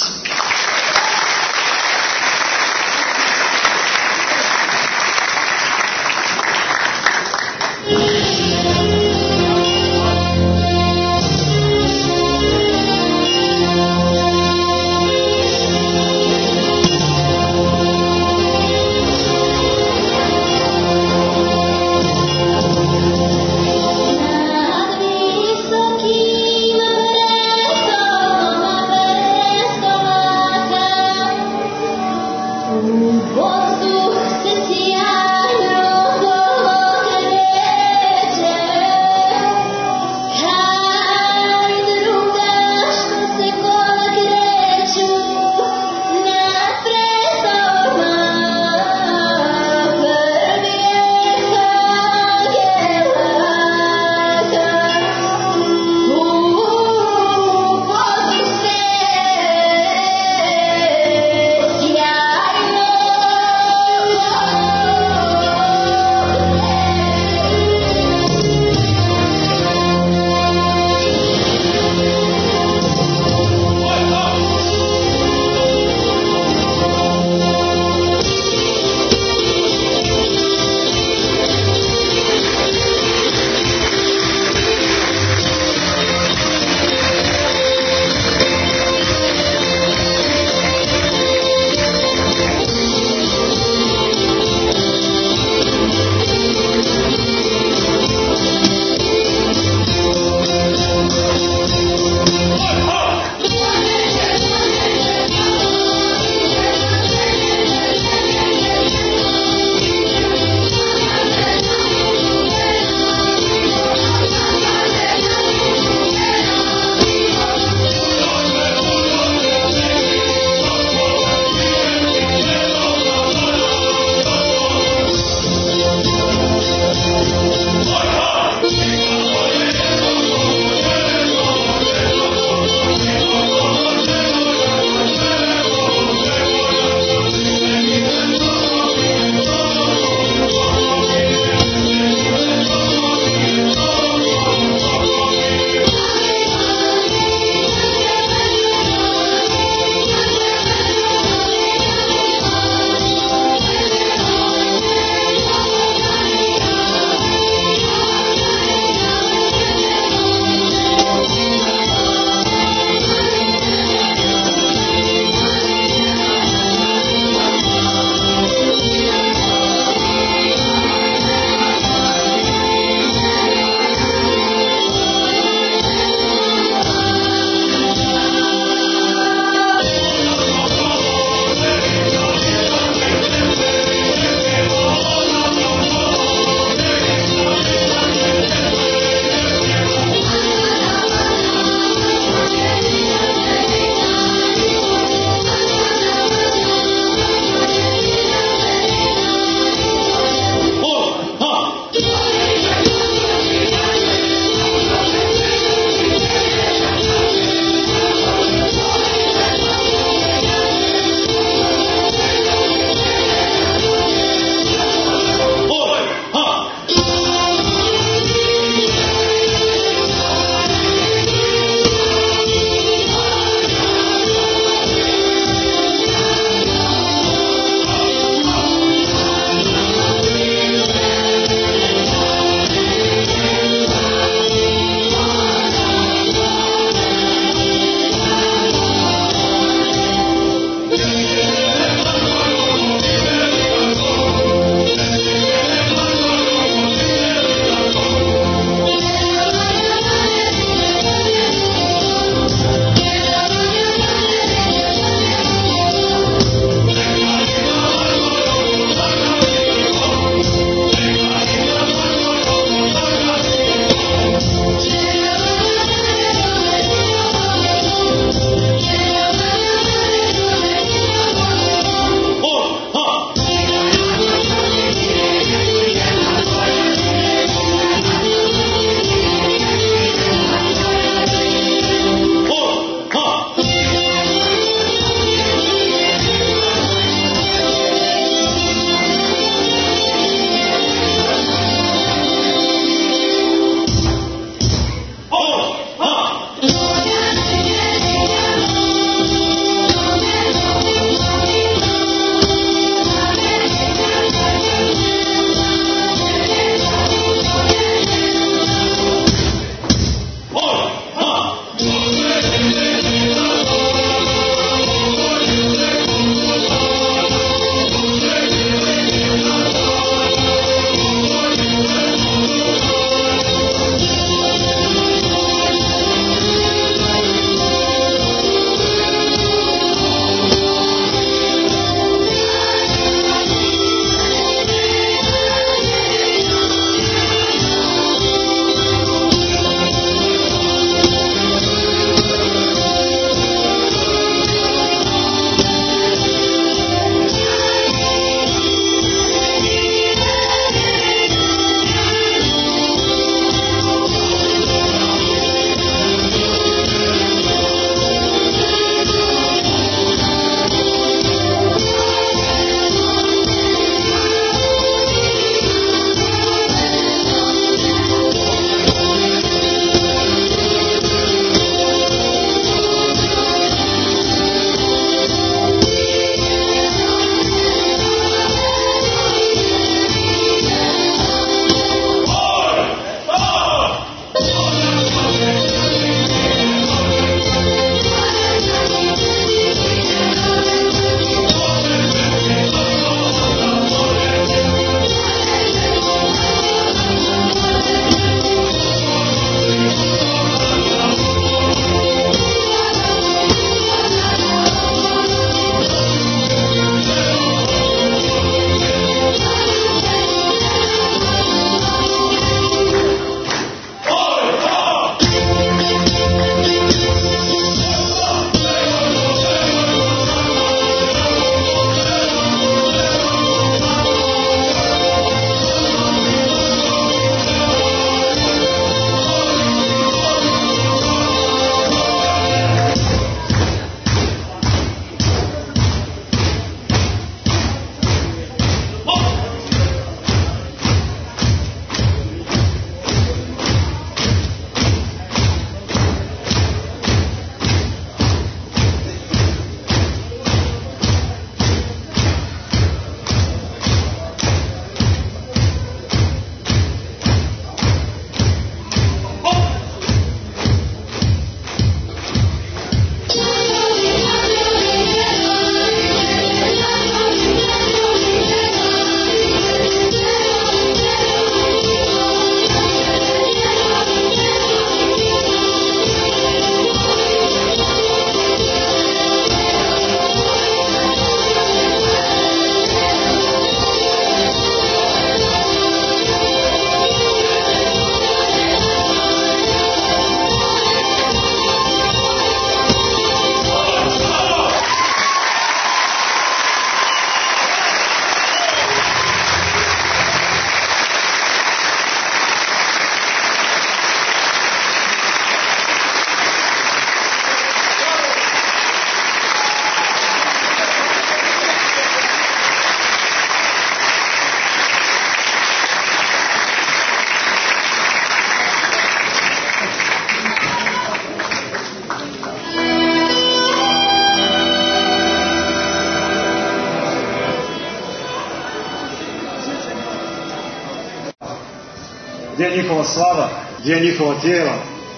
[SPEAKER 5] Gdje je njihova slava? Gdje je njihova tijela?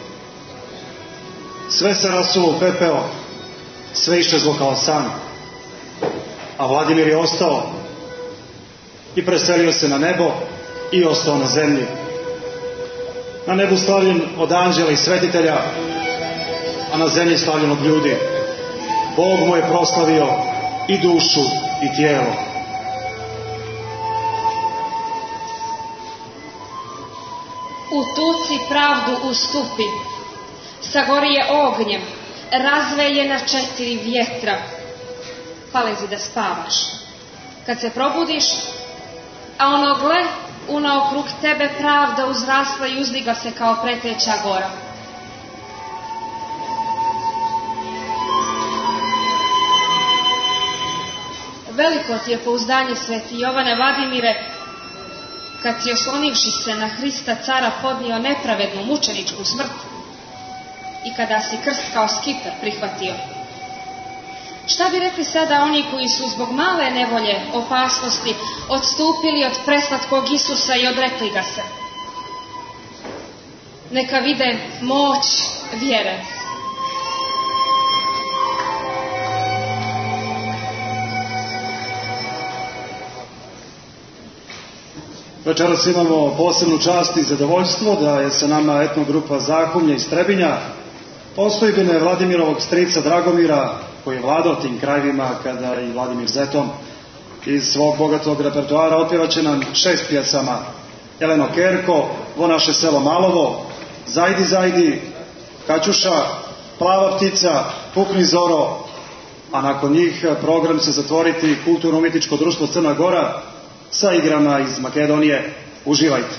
[SPEAKER 5] Sve se rasulo u pepeo, sve iščezlo kao san. A Vladimir je ostao i preselio se na nebo i ostao na zemlji. Na nebu slavljen od anđela i svetitelja, a na zemlji slavljen od ljudi. Bog mu je proslavio i dušu i tijelo.
[SPEAKER 4] U tuci pravdu ustupi, sagori je ognjem, razveje na 4 vjetra, pa lezi da spavaš. Kad se probudiš, a ono gle, unaokrug tebe pravda uzrasla i uzdiga se kao preteća gora. Veliko ti je pouzdanje, sveti Jovane Vladimire, kad si oslonivši se na Hrista cara podnio nepravednu mučeničku smrt i kada si krst kao skiper prihvatio. Šta bi rekli sada oni koji su zbog male nevolje, opasnosti, odstupili od preslatkog Isusa i odrekli ga se? Neka vide moć vjere.
[SPEAKER 5] Večeras imamo posebnu čast i zadovoljstvo da je sa nama etnogrupa Zahumlje iz Trebinja, postojbine Vladimirovog strica Dragomira, koji je vladao tim krajevima kada je i Vladimir Zetom. Iz svog bogatog repertoara otpjevaće nam 6 pjesama: Jeleno Kerko, Vo naše selo Malovo, Zajdi zajdi, Kaćuša, Plava ptica, Pukni zoro, a nakon njih program će zatvoriti Kulturno-umjetničko društvo Crna Gora sa igrama iz Makedonije. Uživajte!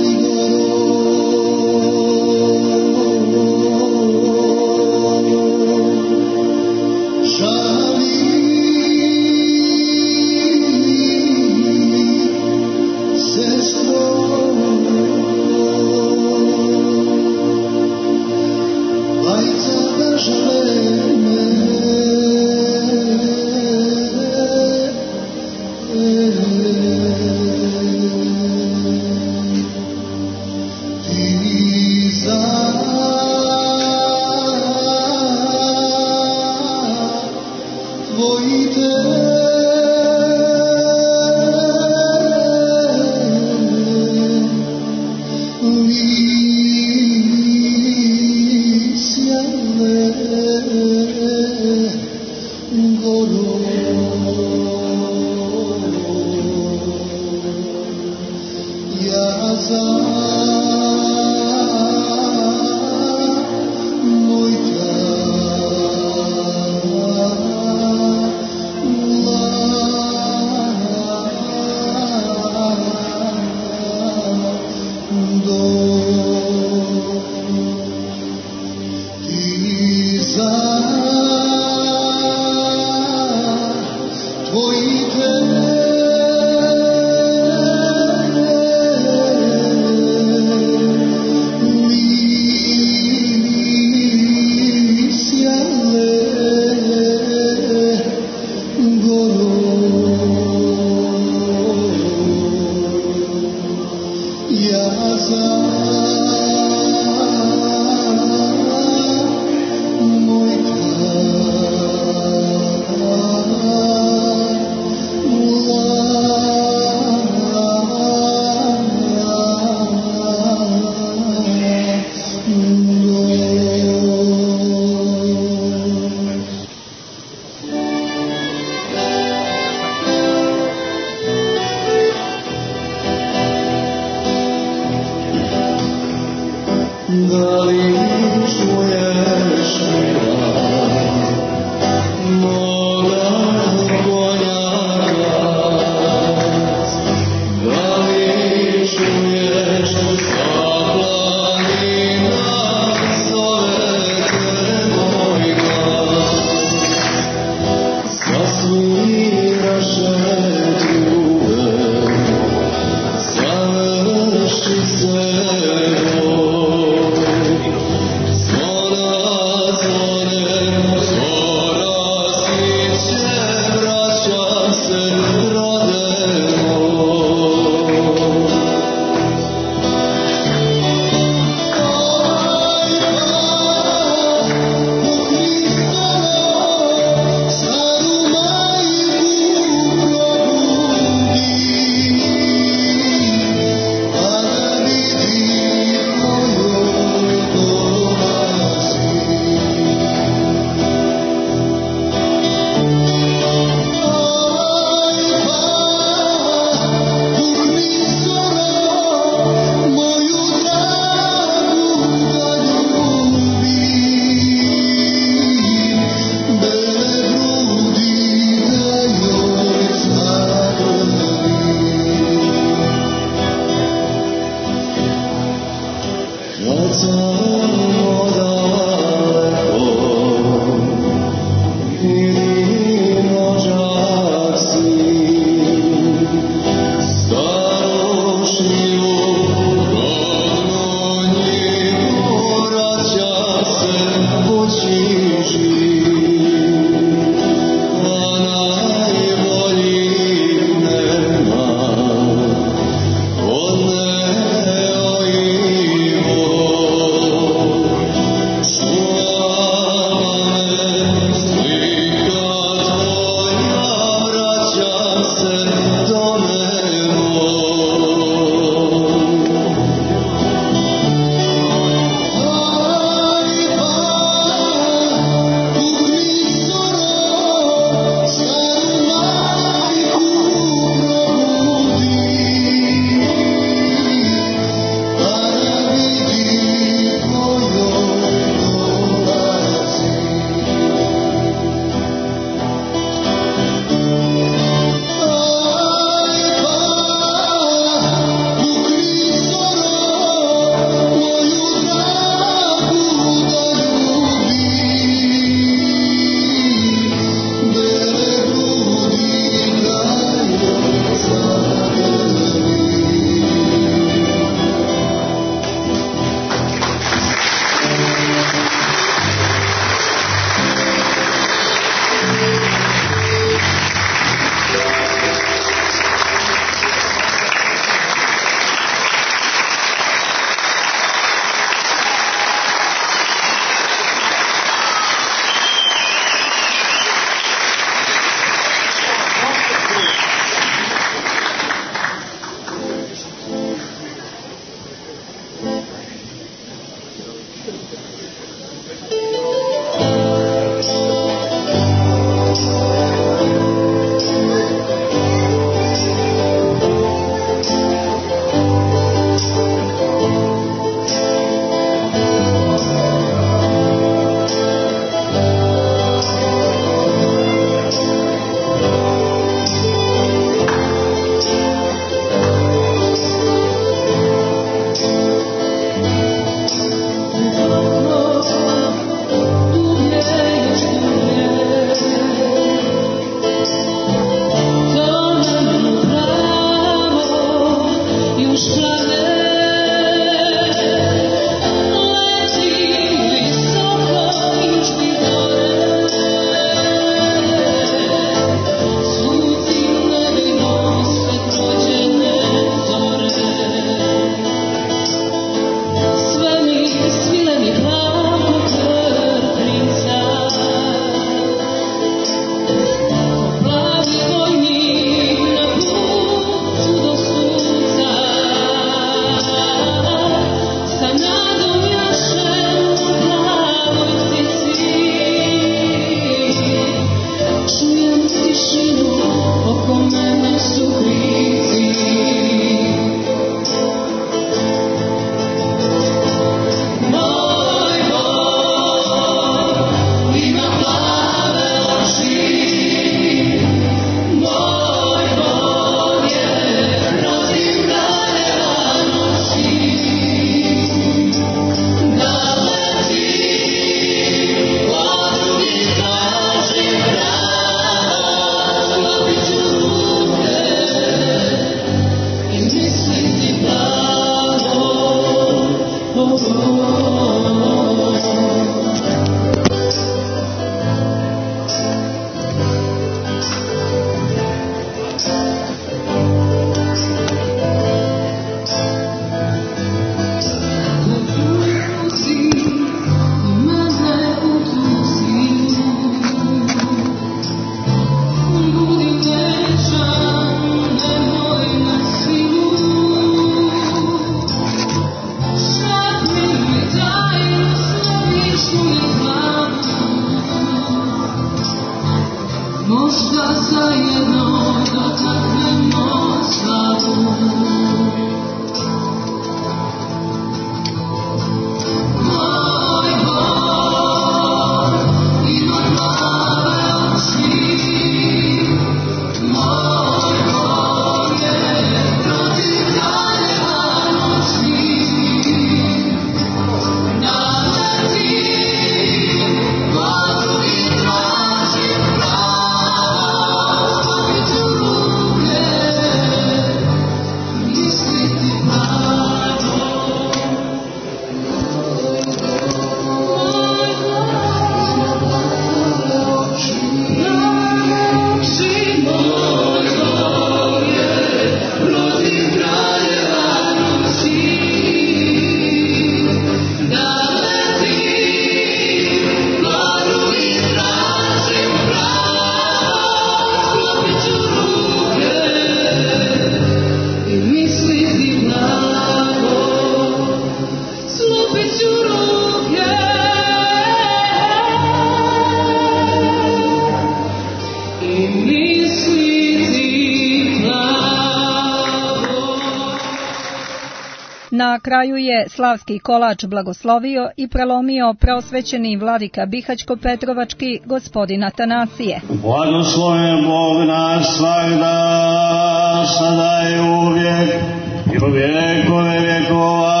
[SPEAKER 1] Na kraju je slavski kolač blagoslovio i prelomio preosvećeni vladika Bihaćko-Petrovački gospodin Atanasije.
[SPEAKER 7] Blagosloven Bog naš svagda, sada i uvijek i u vjekove vjekova.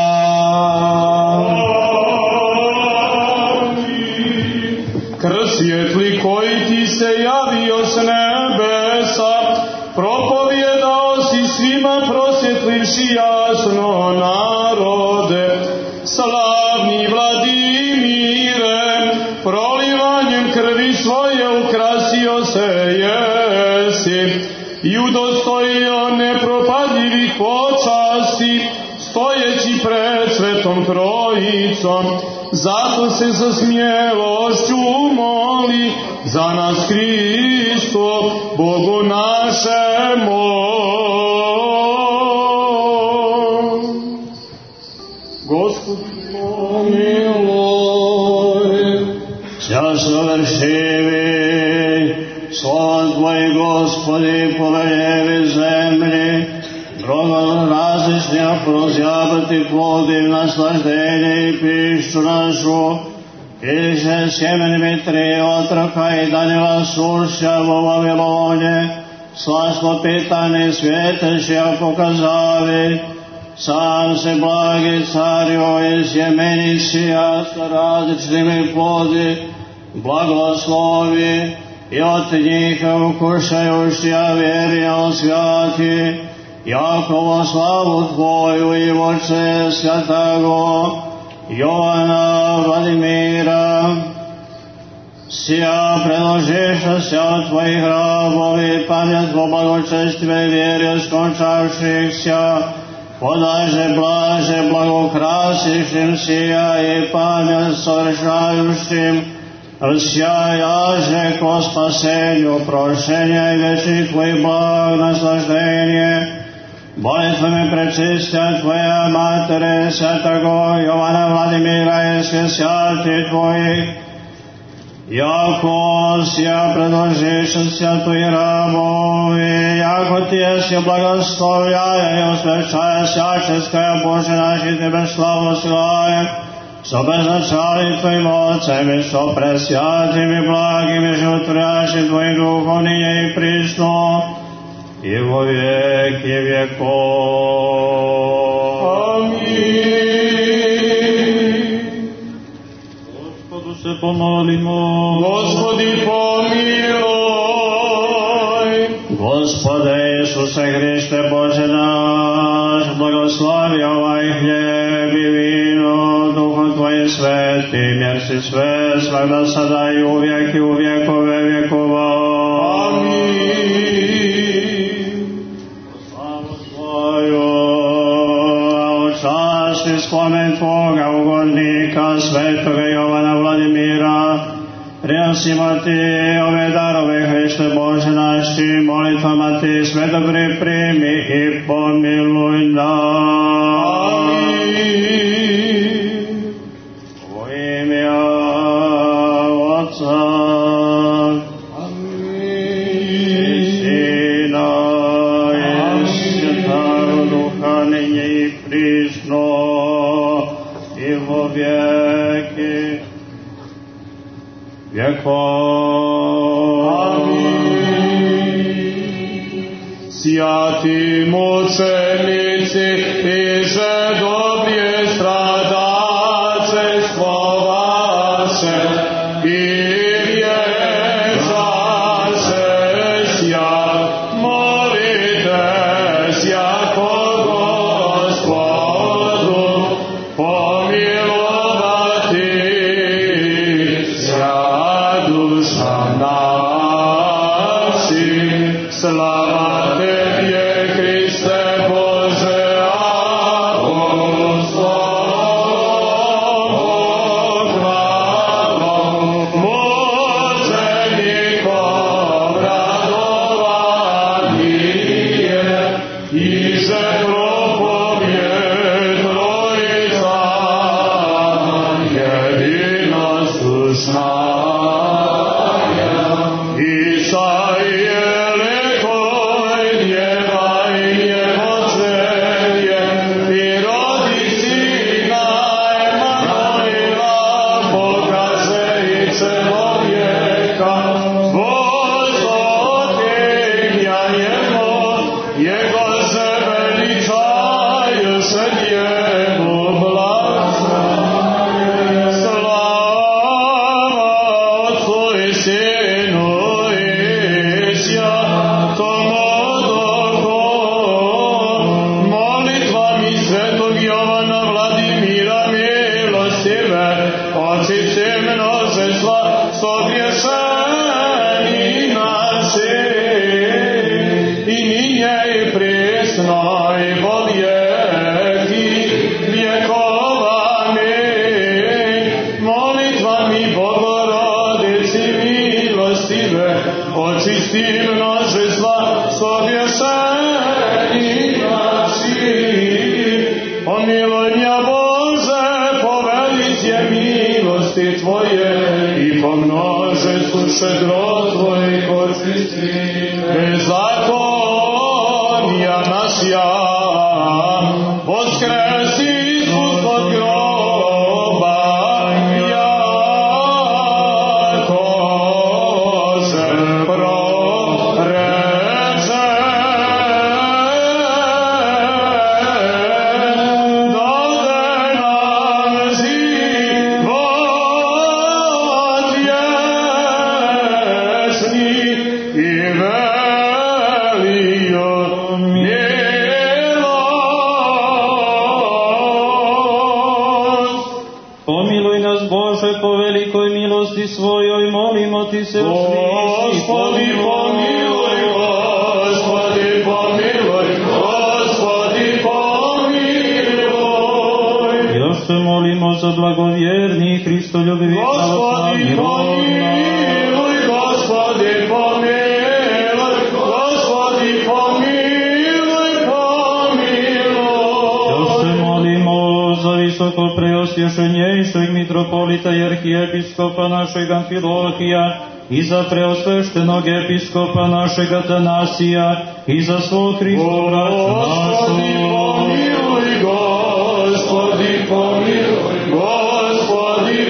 [SPEAKER 6] Krsjetli koji ti se javio s nebesa, propovjedao si svima prosvjetlivši jasno narode. Slavni Vladimire, prolivanjem krvi svoje ukrasio se jesi i udostojio nepropadljivih počasti, stojeći pred Svetom Trojicom. Zato se sa smjelošću moli za nas Hristo, Bogu našemu. Gospod pomiluj.
[SPEAKER 7] Časno vršivi, slova Tvoj, Gospodi, poveljevi zemlji, drogom različnija prozjabati plodim naslaždenje i pišću našu, Iže sjemen vitri otroka i Danila sušća u Vavilonje, slastvo pitanje svjetešja pokazavi, sam se blagi cario iz Jemenisija sa različnim plodi, blagoslovi i od njih ukušajušća vjerio svjati, Jakovo slavu Tvoju i voće svjatago, Jovana Vladimira, sija predložiša se od Tvojih rabovi, pamet po blagočestve vjere skončavših sja, podaže blaže blagokrasišim sija i pamet savršajušim, sjajaže ko spasenju, prošenja i večni Tvoj blag naslaždenje, molitvami prečistja Tvoja Matere, svjatago Jovana Vladimira i sve sjati Tvojih, jako sja predložiš sja Tvoji rabovi, jako Ti jesi blagoslovljaja i osvećaja sjačeskaja Bože naši Tebe slavu slajem, so beznačali Tvojim ocem i so presjatim i blagim i životvorjašim Tvojim duhovnije i prisno, i vo vijek i vjekov.
[SPEAKER 6] Amin.
[SPEAKER 7] Gospodu se pomolimo.
[SPEAKER 6] Gospodi pomiluj.
[SPEAKER 7] Gospode Isuse Hriste Bože naš, blagoslovi ovaj hljeb i vino, Duhom Tvojim svetim, jer si sve svagda sada i uvijek i u vjekove vjekova.
[SPEAKER 6] Amin.
[SPEAKER 7] Spomen Tvoga ugodnika, svetoga Jovana Vladimira, prinosimo Ti ove darove, Hriste Bože naši, molitvama Ti sve dobre primi i pomiluj nas. U ime Otca i Sina i Svjetog Duha, nyní i prišno i vo vijeki vjekov.
[SPEAKER 6] Sjati mučenici i že dobrije stradace slovaše i vječaše sja, molite sjako Gospodu pomilovati sja duša naši. Slava Tebje, Hriste Bože, apostol, hvala, mučenikom radovanije, i že propovje Trojica jedinostušna. Isaije lekove priсно i po vijeki vjekova. Amin. Molitvami Bogorodici milostive, očisti množestva sogriješenih naših. Pomiluj mja Bože, po veličje milosti Tvoje i po množestvu šedrot Tvojih očisti bezakonja našja. Voskresi Isus od groba, jako se proreče. Dode nam život vječni i veliju milost.
[SPEAKER 7] Pomiluj nas, Bože, po velikoj milosti svojoj, molimo Ti se
[SPEAKER 6] Gospodi pomiluj, Gospodi pomiluj, Gospodi pomiluj.
[SPEAKER 7] Još se molimo za blagovjerni Hristoljubivi
[SPEAKER 6] Gospodi pomiluj, Gospodi pomiluj, Gospodi pomiluj, pomiluj.
[SPEAKER 7] Još se molimo za visoko preosvješenjejšeg mitropolita i arhijepiskopa našeg Amfilohija i za preosveštenog episkopa našeg Atanasija i za svog Hristu
[SPEAKER 6] Gospodi pomiluj, Gospodi pomiluj, Gospodi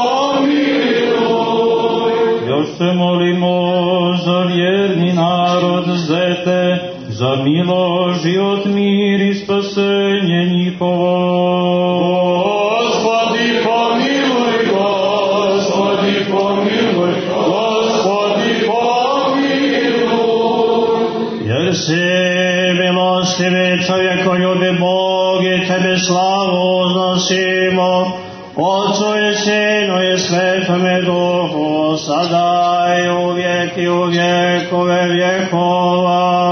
[SPEAKER 6] pomiluj.
[SPEAKER 7] Još se molimo za vjerni narod Zete, za milo, život, mir i spasenje njihovo.
[SPEAKER 6] Gospodi pomiluj, Gospodi pomiluj, Gospodi pomiluj.
[SPEAKER 7] Jer si milostivi čovjekoljubi Bog i Tebe slavu uznosimo, Otcu i Sinu i Svetome Duhu, sada i uvijek i u vjekove vjekova.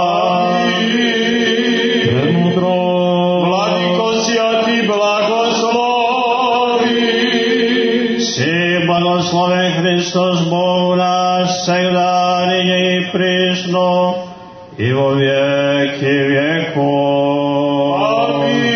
[SPEAKER 7] Premudro,
[SPEAKER 6] Vladiko sja ti blagoslovi.
[SPEAKER 7] si blagosloven Hristos Bog naš, segda nije i prisno, i vo vijeki vjekova.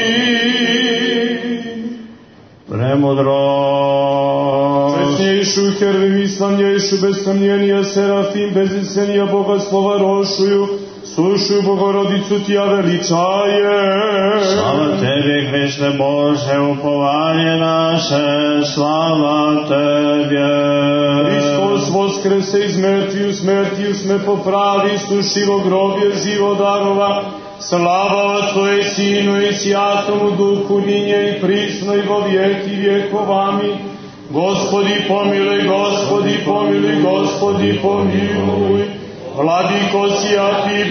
[SPEAKER 7] Premudro,
[SPEAKER 6] Česnjejšu, hervim, slavnjejšu, bez samljenija, serafim, bez isenija, Boga slova rošuju, slušuju Bogorodicu Tija veličaje.
[SPEAKER 7] slava Tebi, Hriste Bože, upovanje naše, slava Tebe.
[SPEAKER 6] Hristos voskrese iz mrtviju, smrtiju sme popravi, sušivo grobje živo darova, slava Otcu i Sinu i Sjatomu Duhu, ninje i prisno i vo vijeki vjekovami. Gospodi pomiluj, Gospodi pomiluj, Gospodi pomiluj. Vladiko sja ti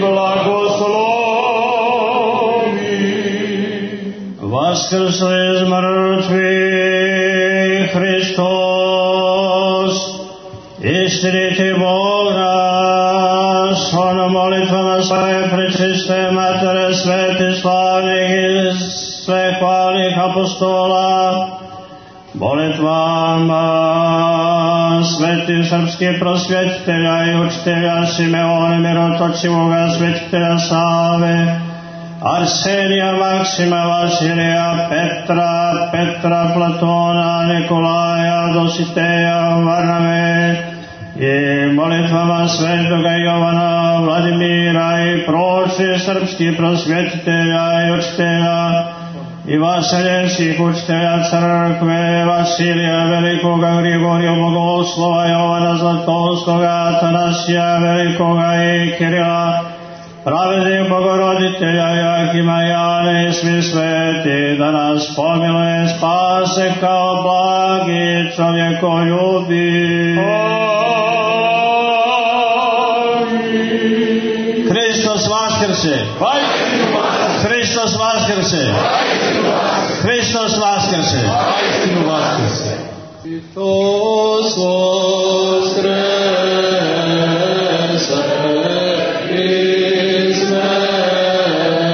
[SPEAKER 6] blagoslovi.
[SPEAKER 7] Vaskrsle iz mrtvih Hristos, istiniti Bog naš, ono molitvama svoje prečiste Matere, sveti slavnih i sve hvalnih apostola, molitvama sveti srpski prosvjetitelja i učitelja Simeona Mirotočivoga, svetitelja Save, Arsenija, Maksima, Vasilija, Petra, Platona, Nikolaja, Dositeja, Varnave i molitvama svetoga Jovana, Vladimira i proći srpskih prosvjetitelja i učitelja i vaseljenskih učitelja crkve, Vasilija Velikoga, Grigorija Bogoslova, Jovana Zlatovskoga, Atanasija Velikoga i Kirila, pravednih Bogoroditelja Jakima, Jane i svi sveti, da nas pomiluje, spase kao blagi čovjekoljubi. Hristos vaskrse! Hristos vaskrse! Hristos vaskrse! Hristos vaskrse! Hristos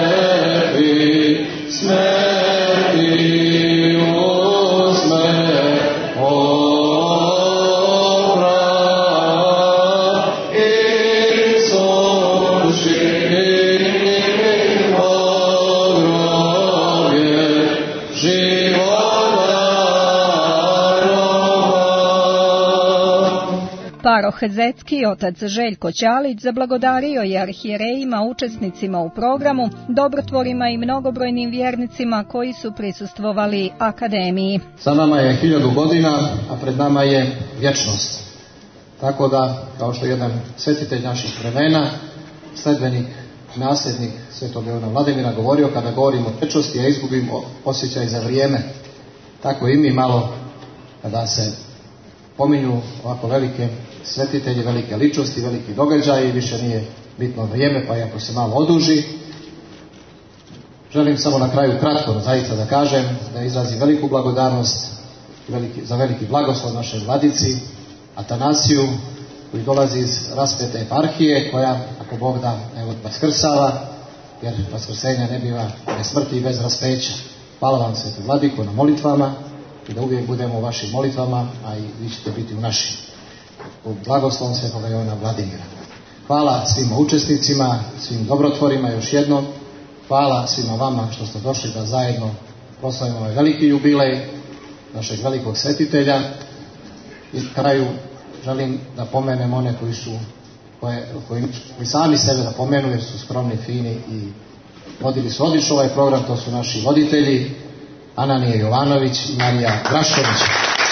[SPEAKER 1] Paroh Zetski, otac Željko Ćalić, zablagodario je arhijerejima, učesnicima u programu, dobrotvorima i mnogobrojnim vjernicima koji su prisustvovali akademiji.
[SPEAKER 8] Za nama je 1000 godina, a pred nama je vječnost. Tako da, kao što jedan svetitelj naših vremena, sledbenik, nasljednik Svetog Jovana Vladimira govorio, kada govorimo o vječnosti, ja izgubim osjećaj za vrijeme. Tako i mi malo, kada se pominju ovako velike svetitelji, velike ličnosti, veliki događaji, više nije bitno vrijeme, pa i ako se malo oduži. Želim samo na kraju kratko zaista da kažem, da izrazim veliku blagodarnost za veliki blagoslov našoj vladici Atanasiju, koji dolazi iz raspete eparhije, koja, ako Bog da, evo vaskrsava, jer vaskrsenja ne biva bez smrti i bez raspeća. Hvala vam, Sveti Vladiko, na molitvama i da uvijek budemo u vašim molitvama, a i vi ćete biti u našim. U blagoslovom Svetoga Jovana Vladimira. Hvala svima učesnicima, svim dobrotvorima još jednom. Hvala svima vama što ste došli da zajedno proslavimo ovaj veliki jubilej našeg velikog svetitelja. I na kraju želim da pomenem one koji sami sebe da pomenu, jer su skromni, fini i vodili su odlično ovaj program. To su naši voditelji Ananije Jovanović i Marija Grašković.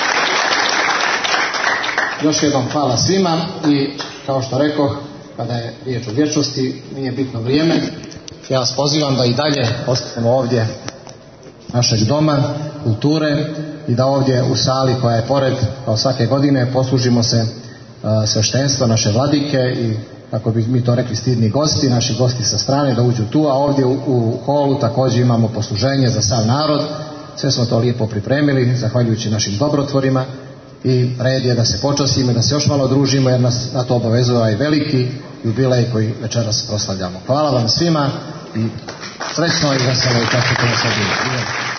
[SPEAKER 8] Još jednom hvala svima i kao što rekoh, kada je riječ o vječnosti, nije bitno vrijeme. Ja vas pozivam da i dalje ostanemo ovdje našeg doma kulture i da ovdje u sali koja je pored, kao svake godine, poslužimo se sveštenstva naše vladike i, kako bi mi to rekli, stidni gosti, naši gosti sa strane da uđu tu, a ovdje u holu također imamo posluženje za sav narod. Sve smo to lijepo pripremili, zahvaljujući našim dobrotvorima, i red je da se počastimo i da se još malo družimo, jer nas na to obavezuje ovaj veliki jubilej koji večeras proslavljamo. Hvala vam svima i srećno i veselo i častite nas.